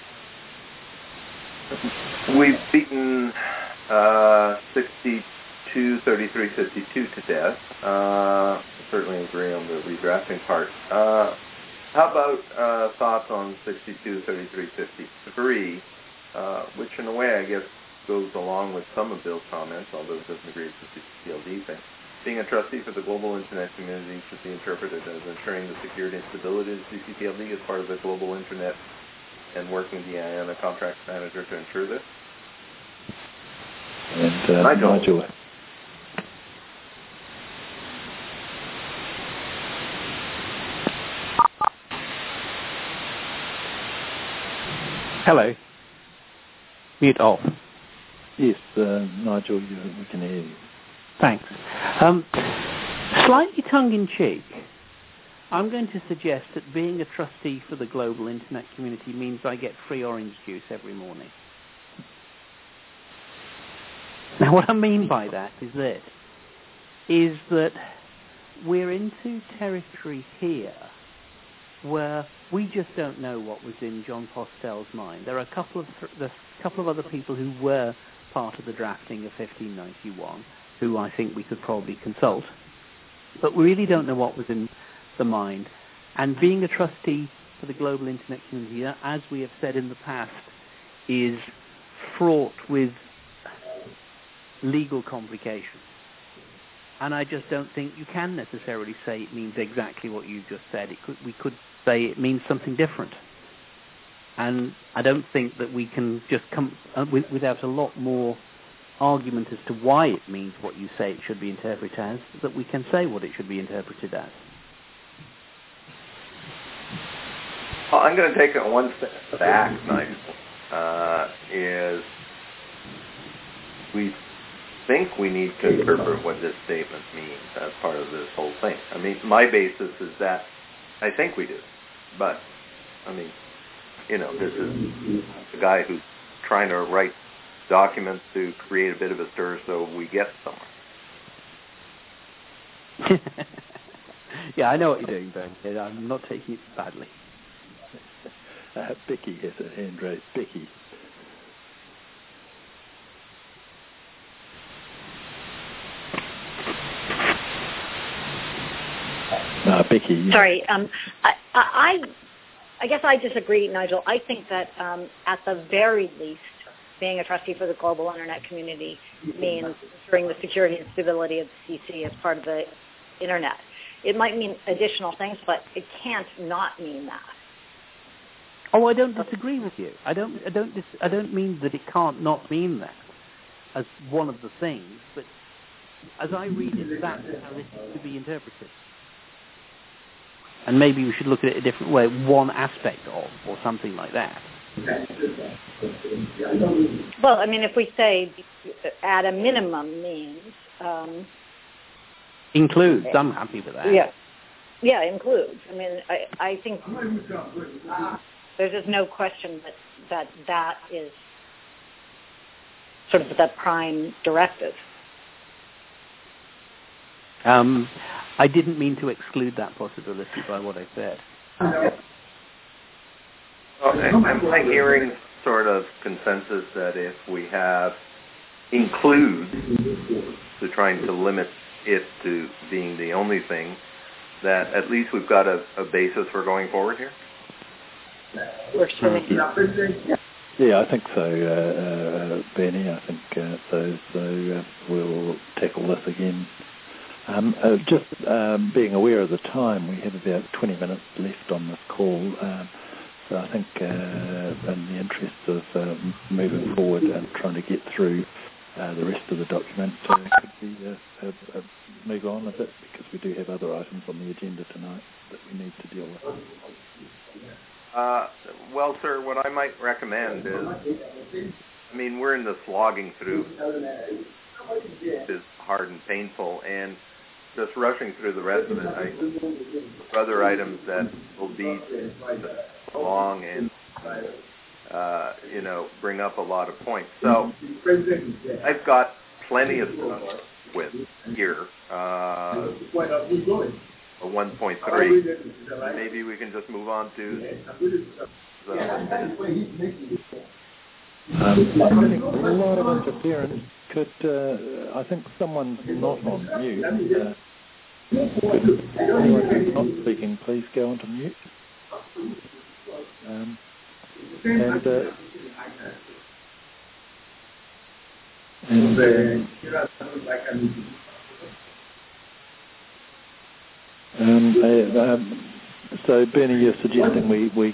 we've beaten uh, sixty-two, thirty-three, fifty-two to death. Uh, certainly agree on the redrafting part. Uh, how about uh, thoughts on sixty-two, thirty-three, fifty-three, uh, which in a way I guess goes along with some of Bill's comments, although it doesn't agree with the C C T L D thing. Being a trustee for the global Internet community should be interpreted as ensuring the security and stability of the C C T L D as part of the global Internet and working with the IANA contract manager to ensure this. And uh, Nigel. Nigel. Hello. Mute off. Yes, uh, Nigel, you, we can hear you. Thanks. Um, slightly tongue-in-cheek, I'm going to suggest that being a trustee for the global internet community means I get free orange juice every morning. Now, what I mean by that is this, is that we're into territory here where we just don't know what was in John Postel's mind. There are a couple of th- there's a couple of other people who were part of the drafting of fifteen ninety-one, who I think we could probably consult, but we really don't know what was in the mind. And being a trustee for the global internet community, as we have said in the past, is fraught with legal complications. And I just don't think you can necessarily say it means exactly what you just said. It could, we could say it means something different. And I don't think that we can just come uh, with, without a lot more argument as to why it means what you say it should be interpreted as, that we can say what it should be interpreted as. Well, I'm going to take it one step back, Nigel, uh, is we think we need to interpret what this statement means as part of this whole thing. I mean, my basis is that I think we do. But, I mean, you know, this is a guy who's trying to write documents to create a bit of a stir so we get somewhere. Yeah, I know what you're doing, Ben. I'm not taking it badly. uh, Becky has a hand raised. Becky. Uh, Becky. Sorry, um, I, I, I guess I disagree, Nigel. I think that um, at the very least, being a trustee for the global internet community means ensuring the security and stability of the C C as part of the internet. It might mean additional things, but it can't not mean that. Oh, I don't disagree with you. I don't. I don't. Dis- I don't mean that it can't not mean that as one of the things. But as I read it, that's how this is to be interpreted. And maybe we should look at it a different way, one aspect of, or something like that. Well, I mean, if we say at a minimum means... Um, includes, I'm happy with that. Yeah, yeah, includes. I mean, I, I think there's just no question that, that that is sort of the prime directive. Um, I didn't mean to exclude that possibility by what I said. Well, I'm, I'm hearing sort of consensus that if we have include to trying to limit it to being the only thing, that at least we've got a, a basis for going forward here? Works for me. Yeah, I think so, uh, uh, Benny. I think uh, so. So uh, we'll tackle this again. Um, uh, just um, being aware of the time, we have about twenty minutes left on this call. Um, so I think uh, in the interest of uh, moving forward and trying to get through uh, the rest of the document, uh, could we uh, uh, uh, move on a bit, because we do have other items on the agenda tonight that we need to deal with. Uh, well, sir, what I might recommend is, I mean, we're in the slogging through. It is hard and painful, and just rushing through the rest of it, I, other items that will be long and, uh, you know, bring up a lot of points. So I've got plenty of stuff with here. Uh, a one point three. Maybe we can just move on to the um, I'm getting a lot of interference. Could uh, I think someone's not on mute? Uh, could anyone who's not speaking please go onto mute? Um, and uh, and uh, um, uh, um, so Bernie, you're suggesting we we.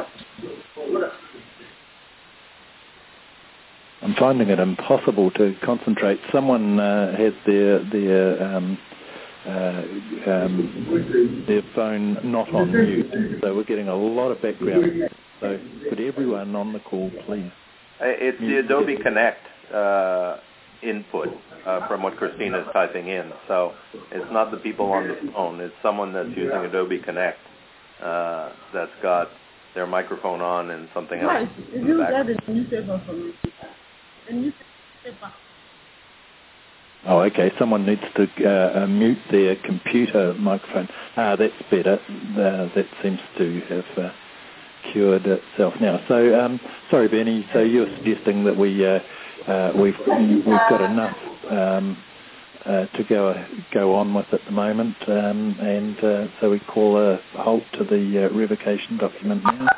I'm finding it impossible to concentrate. Someone uh, has their their um, uh, um, their phone not on mute, so we're getting a lot of background. So could everyone on the call please? It's the Adobe Connect uh, input uh, from what Christina is typing in. So it's not the people on the phone. It's someone that's using Adobe Connect uh, that's got their microphone on and something else. Right. You got the newspaper for me. The newspaper. Oh, okay. Someone needs to uh, uh, mute their computer microphone. Ah, that's better. Uh, that seems to have uh, cured itself now. So, um, sorry, Bernie. So you're suggesting that we uh, uh, we've we've got enough um, uh, to go go on with at the moment, um, and uh, so we call a halt to the uh, revocation document now.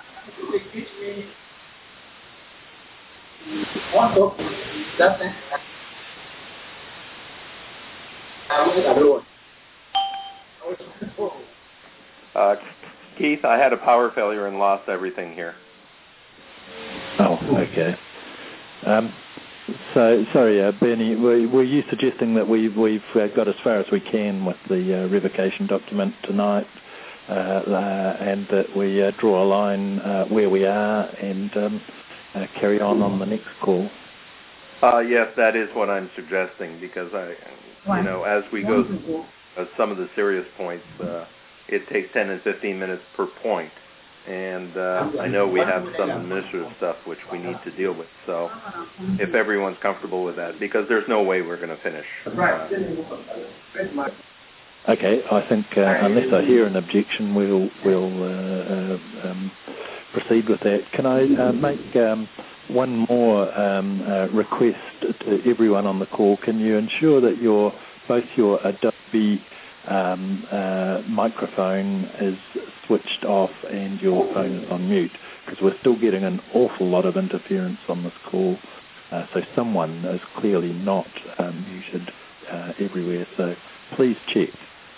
Uh, Keith, I had a power failure and lost everything here. Oh, okay. Um, so, sorry, uh, Bernie, were, were you suggesting that we've, we've uh, got as far as we can with the uh, revocation document tonight, uh, uh, and that we uh, draw a line uh, where we are and um, uh, carry on on the next call? Uh, yes, that is what I'm suggesting, because I, you know, as we go through uh, some of the serious points, uh, it takes ten and fifteen minutes per point, and uh, I know we have some administrative stuff which we need to deal with. So, if everyone's comfortable with that, because there's no way we're going to finish. Uh, okay, I think uh, unless I hear an objection, we'll we'll uh, uh, um, proceed with that. Can I uh, make um, one more um, uh, request to everyone on the call? Can you ensure that your both your Adobe um, uh, microphone is switched off and your phone is on mute? Because we're still getting an awful lot of interference on this call. Uh, so someone is clearly not um, muted uh, everywhere. So please check.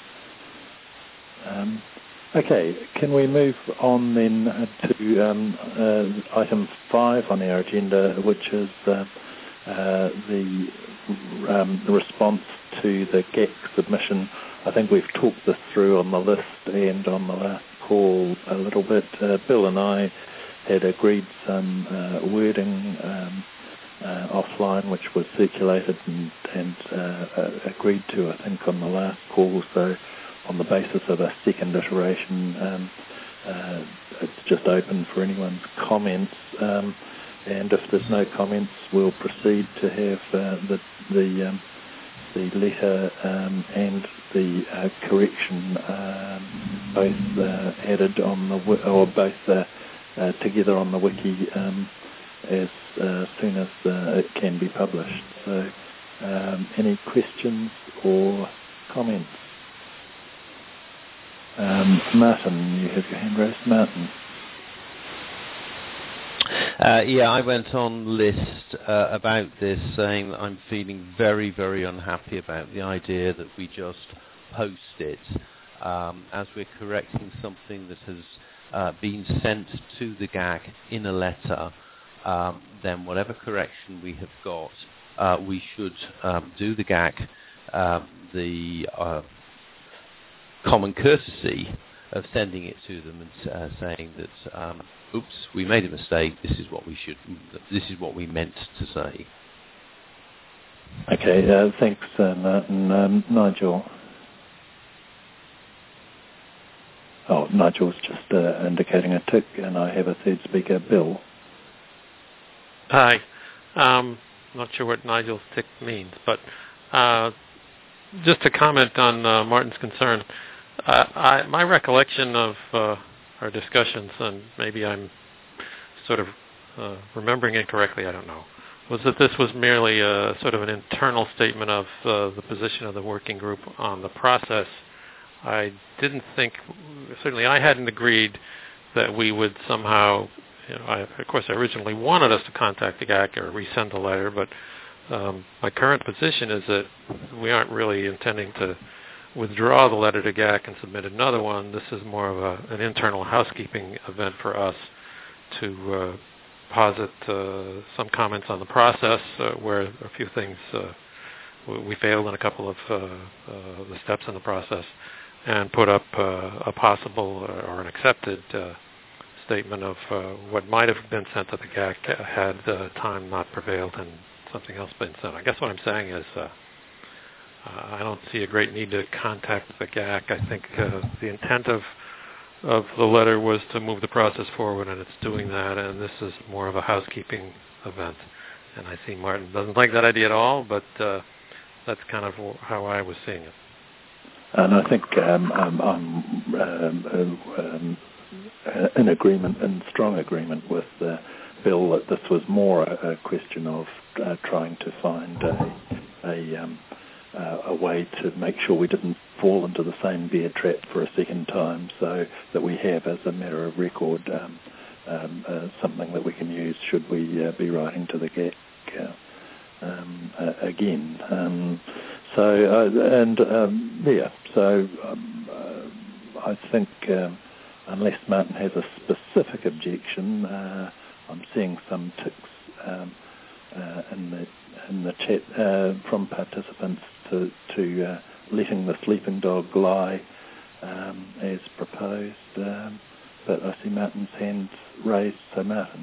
Um, Okay, can we move on then uh, to um, uh, item five on our agenda, which is uh, uh, the, um, the response to the G A C submission. I think we've talked this through on the list and on the last call a little bit. Uh, Bill and I had agreed some uh, wording um, uh, offline, which was circulated and, and uh, uh, agreed to, I think, on the last call. So on the basis of a second iteration, um, uh, it's just open for anyone's comments. Um, and if there's no comments, we'll proceed to have uh, the the, um, the letter um, and the uh, correction um, both uh, added on the or both uh, uh, together on the wiki um, as uh, soon as uh, it can be published. So, um, any questions or comments? Um, Martin, you have your hand raised. Martin. Uh, yeah, I went on list uh, about this, saying that I'm feeling very, very unhappy about the idea that we just post it, um, as we're correcting something that has uh, been sent to the G A C in a letter. Um, then whatever correction we have got, uh, we should um, do the G A C, uh, the uh, common courtesy of sending it to them and uh, saying that, um, oops, we made a mistake. This is what we should. This is what we meant to say. Okay, uh, thanks, uh, Martin. Um, Nigel. Oh, Nigel's just uh, indicating a tick, and I have a third speaker, Bill. Hi. Um, not sure what Nigel's tick means, but uh, just to comment on uh, Martin's concern. Uh, I, my recollection of uh, our discussions, and maybe I'm sort of uh, remembering incorrectly, I don't know, was that this was merely a sort of an internal statement of uh, the position of the working group on the process. I didn't think, certainly I hadn't agreed that we would somehow, you know, I, of course I originally wanted us to contact the G A C or resend the letter, but um, my current position is that we aren't really intending to withdraw the letter to G A C and submit another one. This is more of a, an internal housekeeping event for us to uh, posit uh, some comments on the process uh, where a few things uh, we failed in a couple of uh, uh, the steps in the process, and put up uh, a possible or an accepted uh, statement of uh, what might have been sent to the G A C had uh, time not prevailed and something else been said. I guess what I'm saying is uh, uh, I don't see a great need to contact the G A C. I think uh, the intent of of the letter was to move the process forward, and it's doing that, and this is more of a housekeeping event. And I see Martin doesn't like that idea at all, but uh, that's kind of how I was seeing it. And I think um, um, I'm um, um, in agreement, in strong agreement with uh, Bill, that this was more a, a question of uh, trying to find a, a, um, uh, a way to make sure we didn't fall into the same bear trap for a second time, so that we have, as a matter of record, um, um, uh, something that we can use should we uh, be writing to the G A C uh, um, uh, again. Um, so, uh, and um, yeah, so um, uh, I think um, unless Martin has a specific objection, uh, I'm seeing some ticks um, uh, in the in the chat uh, from participants to to uh, letting the sleeping dog lie um, as proposed. Um, but I see Martin's hand raised. So Martin.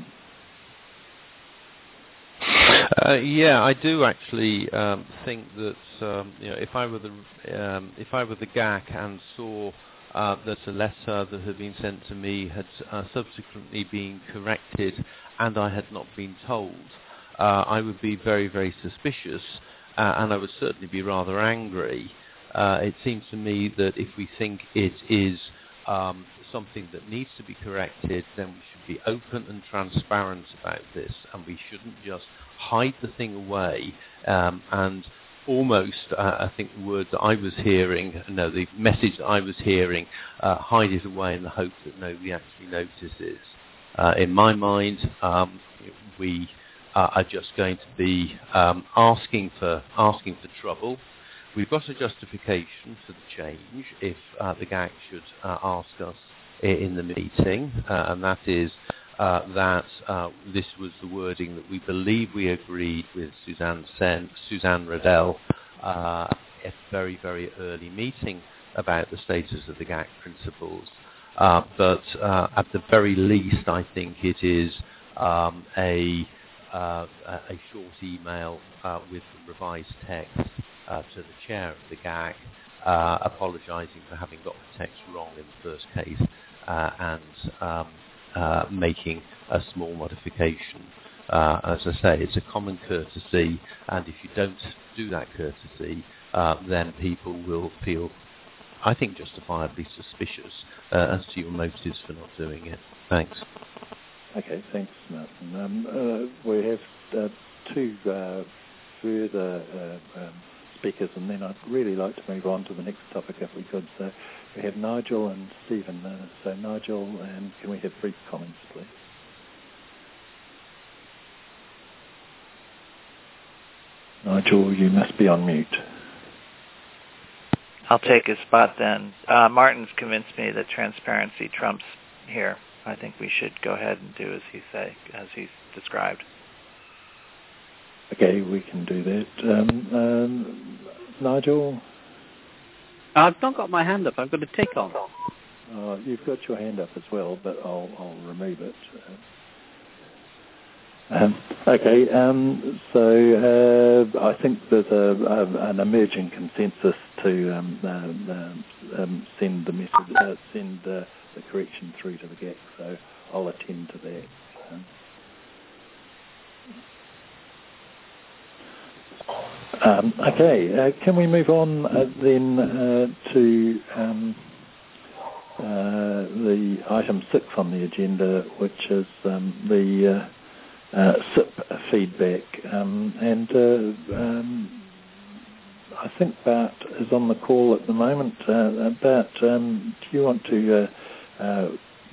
Uh, yeah, I do actually um, think that um, you know, if I were the um, if I were the G A C and saw uh, that a letter that had been sent to me had uh, subsequently been corrected and I had not been told, uh, I would be very, very suspicious, uh, and I would certainly be rather angry. Uh, it seems to me that if we think it is um, something that needs to be corrected, then we should be open and transparent about this, and we shouldn't just hide the thing away um, and almost, uh, I think the word that I was hearing, no, the message that I was hearing, uh, hide it away in the hope that nobody actually notices. Uh, in my mind, um, we uh, are just going to be um, asking for asking for trouble. We've got a justification for the change if uh, the G A C should uh, ask us in the meeting, uh, and that is uh, that uh, this was the wording that we believe we agreed with Suzanne Sen, Suzanne Riddell uh, at a very, very early meeting about the status of the G A C principles. Uh, but uh, at the very least, I think it is um, a, uh, a short email uh, with revised text uh, to the chair of the G A C, uh, apologising for having got the text wrong in the first case, uh, and um, uh, making a small modification. Uh, as I say, it's a common courtesy, and if you don't do that courtesy, uh, then people will feel, I think, justifiably suspicious uh, as to your motives for not doing it. Thanks. Okay, thanks, Martin. Um, uh, we have uh, two uh, further uh, um, speakers, and then I'd really like to move on to the next topic if we could. So we have Nigel and Stephen. Uh, so Nigel, and can we have brief comments, please? Nigel, you must be on mute. I'll take his spot then. Uh, Martin's convinced me that transparency trumps here. I think we should go ahead and do as he say, as he's described. Okay, we can do that. Um, um, Nigel? I've not got my hand up. I've got a tick on. Uh, you've got your hand up as well, but I'll, I'll remove it. Um, okay, um, so uh, I think there's a, a, an emerging consensus to um, uh, um, send the message, uh, send uh, the correction through to the G A C. So I'll attend to that. Um, Um, okay, uh, can we move on uh, then uh, to um, uh, the item six on the agenda, which is um, the uh, uh, S I P feedback. Um, and uh, um, I think Bart is on the call at the moment. Uh, Bart, um, do you want to uh, uh,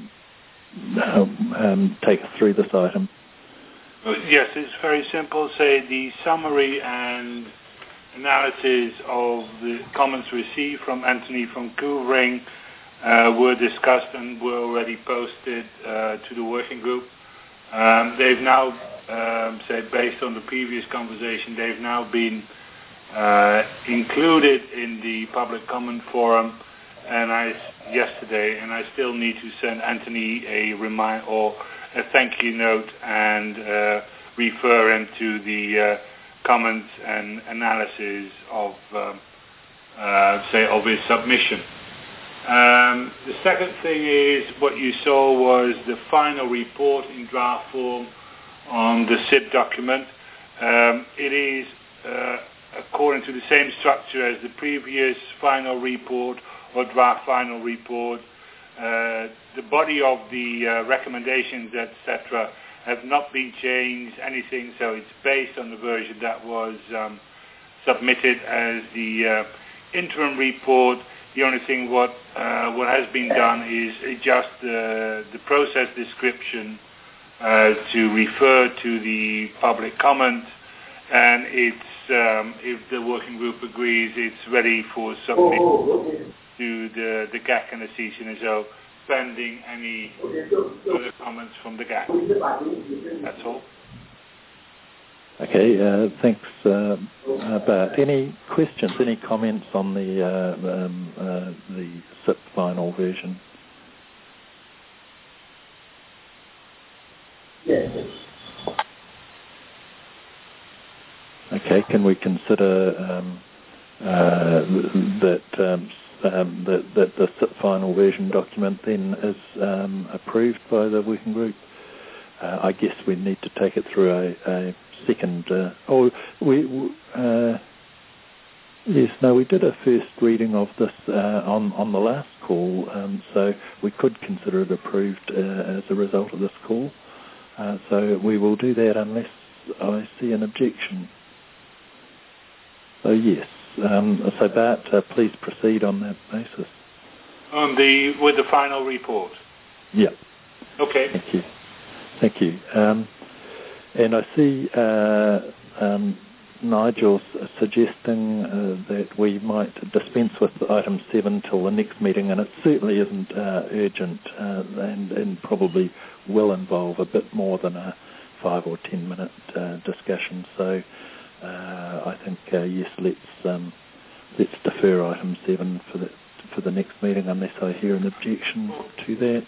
um, take us through this item? Yes, it's very simple. Say the summary and analysis of the comments received from Anthony from Koolring uh, were discussed and were already posted uh, to the working group. Um, they've now, um, say, based on the previous conversation, they've now been uh, included in the public comment forum. And I yesterday, and I still need to send Anthony a remind or a thank you note and uh, refer him to the uh, comments and analysis of, um, uh, say, of his submission. Um, the second thing is what you saw was the final report in draft form on the S I P document. Um, it is uh, according to the same structure as the previous final report or draft final report. Uh, the body of the uh, recommendations, et cetera, have not been changed, anything, so it's based on the version that was um, submitted as the uh, interim report. The only thing what uh, what has been done is adjust the, the process description uh, to refer to the public comment, and it's um, if the working group agrees, it's ready for submission to the, the G A C and the C C N S O, pending any further comments from the G A C. That's all. Okay, uh, thanks, uh, uh, Bart. Any questions, any comments on the uh, um, uh, the S I P final version? Yes. Okay, can we consider um, uh, that um, um, that, that the S I P final version document then is um, approved by the working group? Uh, I guess we need to take it through a, a second. Uh, oh, we uh, yes, no, we did a first reading of this uh, on on the last call, um, so we could consider it approved uh, as a result of this call. Uh, so we will do that unless I see an objection. So yes, um, so Bart, uh, please proceed on that basis. On the with the final report. Yeah. Okay. Thank you. Thank you. Um, and I see uh, um, Nigel's suggesting uh, that we might dispense with item seven till the next meeting, and it certainly isn't uh, urgent uh, and, and probably will involve a bit more than a five or ten minute uh, discussion. So uh, I think uh, yes, let's um, let's defer item seven for the for the next meeting unless I hear an objection to that.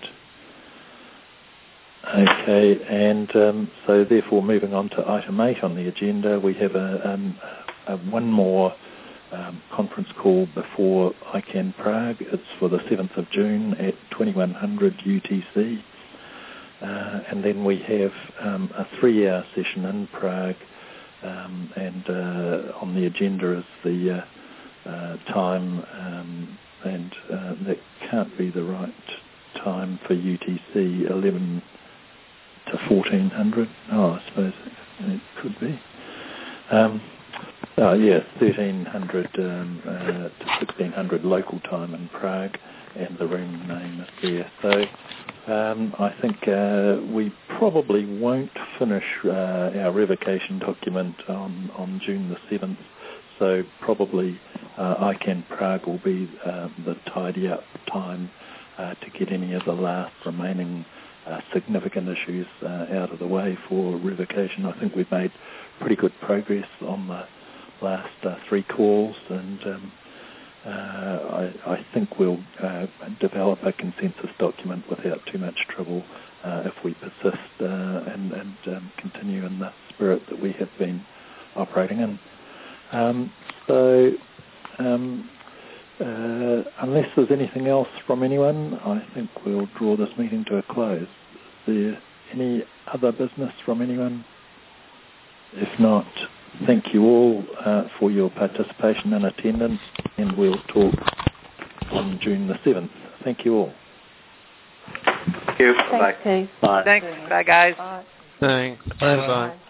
Okay, and um, so therefore moving on to item eight on the agenda, we have a, um, a one more um, conference call before I CAN Prague. It's for the seventh of June at twenty-one hundred U T C. Uh, and then we have um, a three-hour session in Prague, um, and uh, on the agenda is the uh, uh, time, um, and uh, that can't be the right time for U T C, eleven to fourteen hundred. Oh, I suppose it could be. Um, oh, yeah, thirteen hundred um, uh, to sixteen hundred local time in Prague, and the room name is there. So um, I think uh, we probably won't finish uh, our revocation document on, on June the seventh, so probably uh, I CAN Prague will be uh, the tidy up time uh, to get any of the last remaining Uh, significant issues uh, out of the way for revocation. I think we've made pretty good progress on the last uh, three calls, and um, uh, I, I think we'll uh, develop a consensus document without too much trouble uh, if we persist uh, and, and um, continue in the spirit that we have been operating in. Um, so um, Uh, unless there's anything else from anyone, I think we'll draw this meeting to a close. Is there any other business from anyone? If not, thank you all uh, for your participation and attendance, and we'll talk on June the seventh. Thank you all. Thank you. Bye. Thanks. Bye, guys. Thanks. Bye-bye.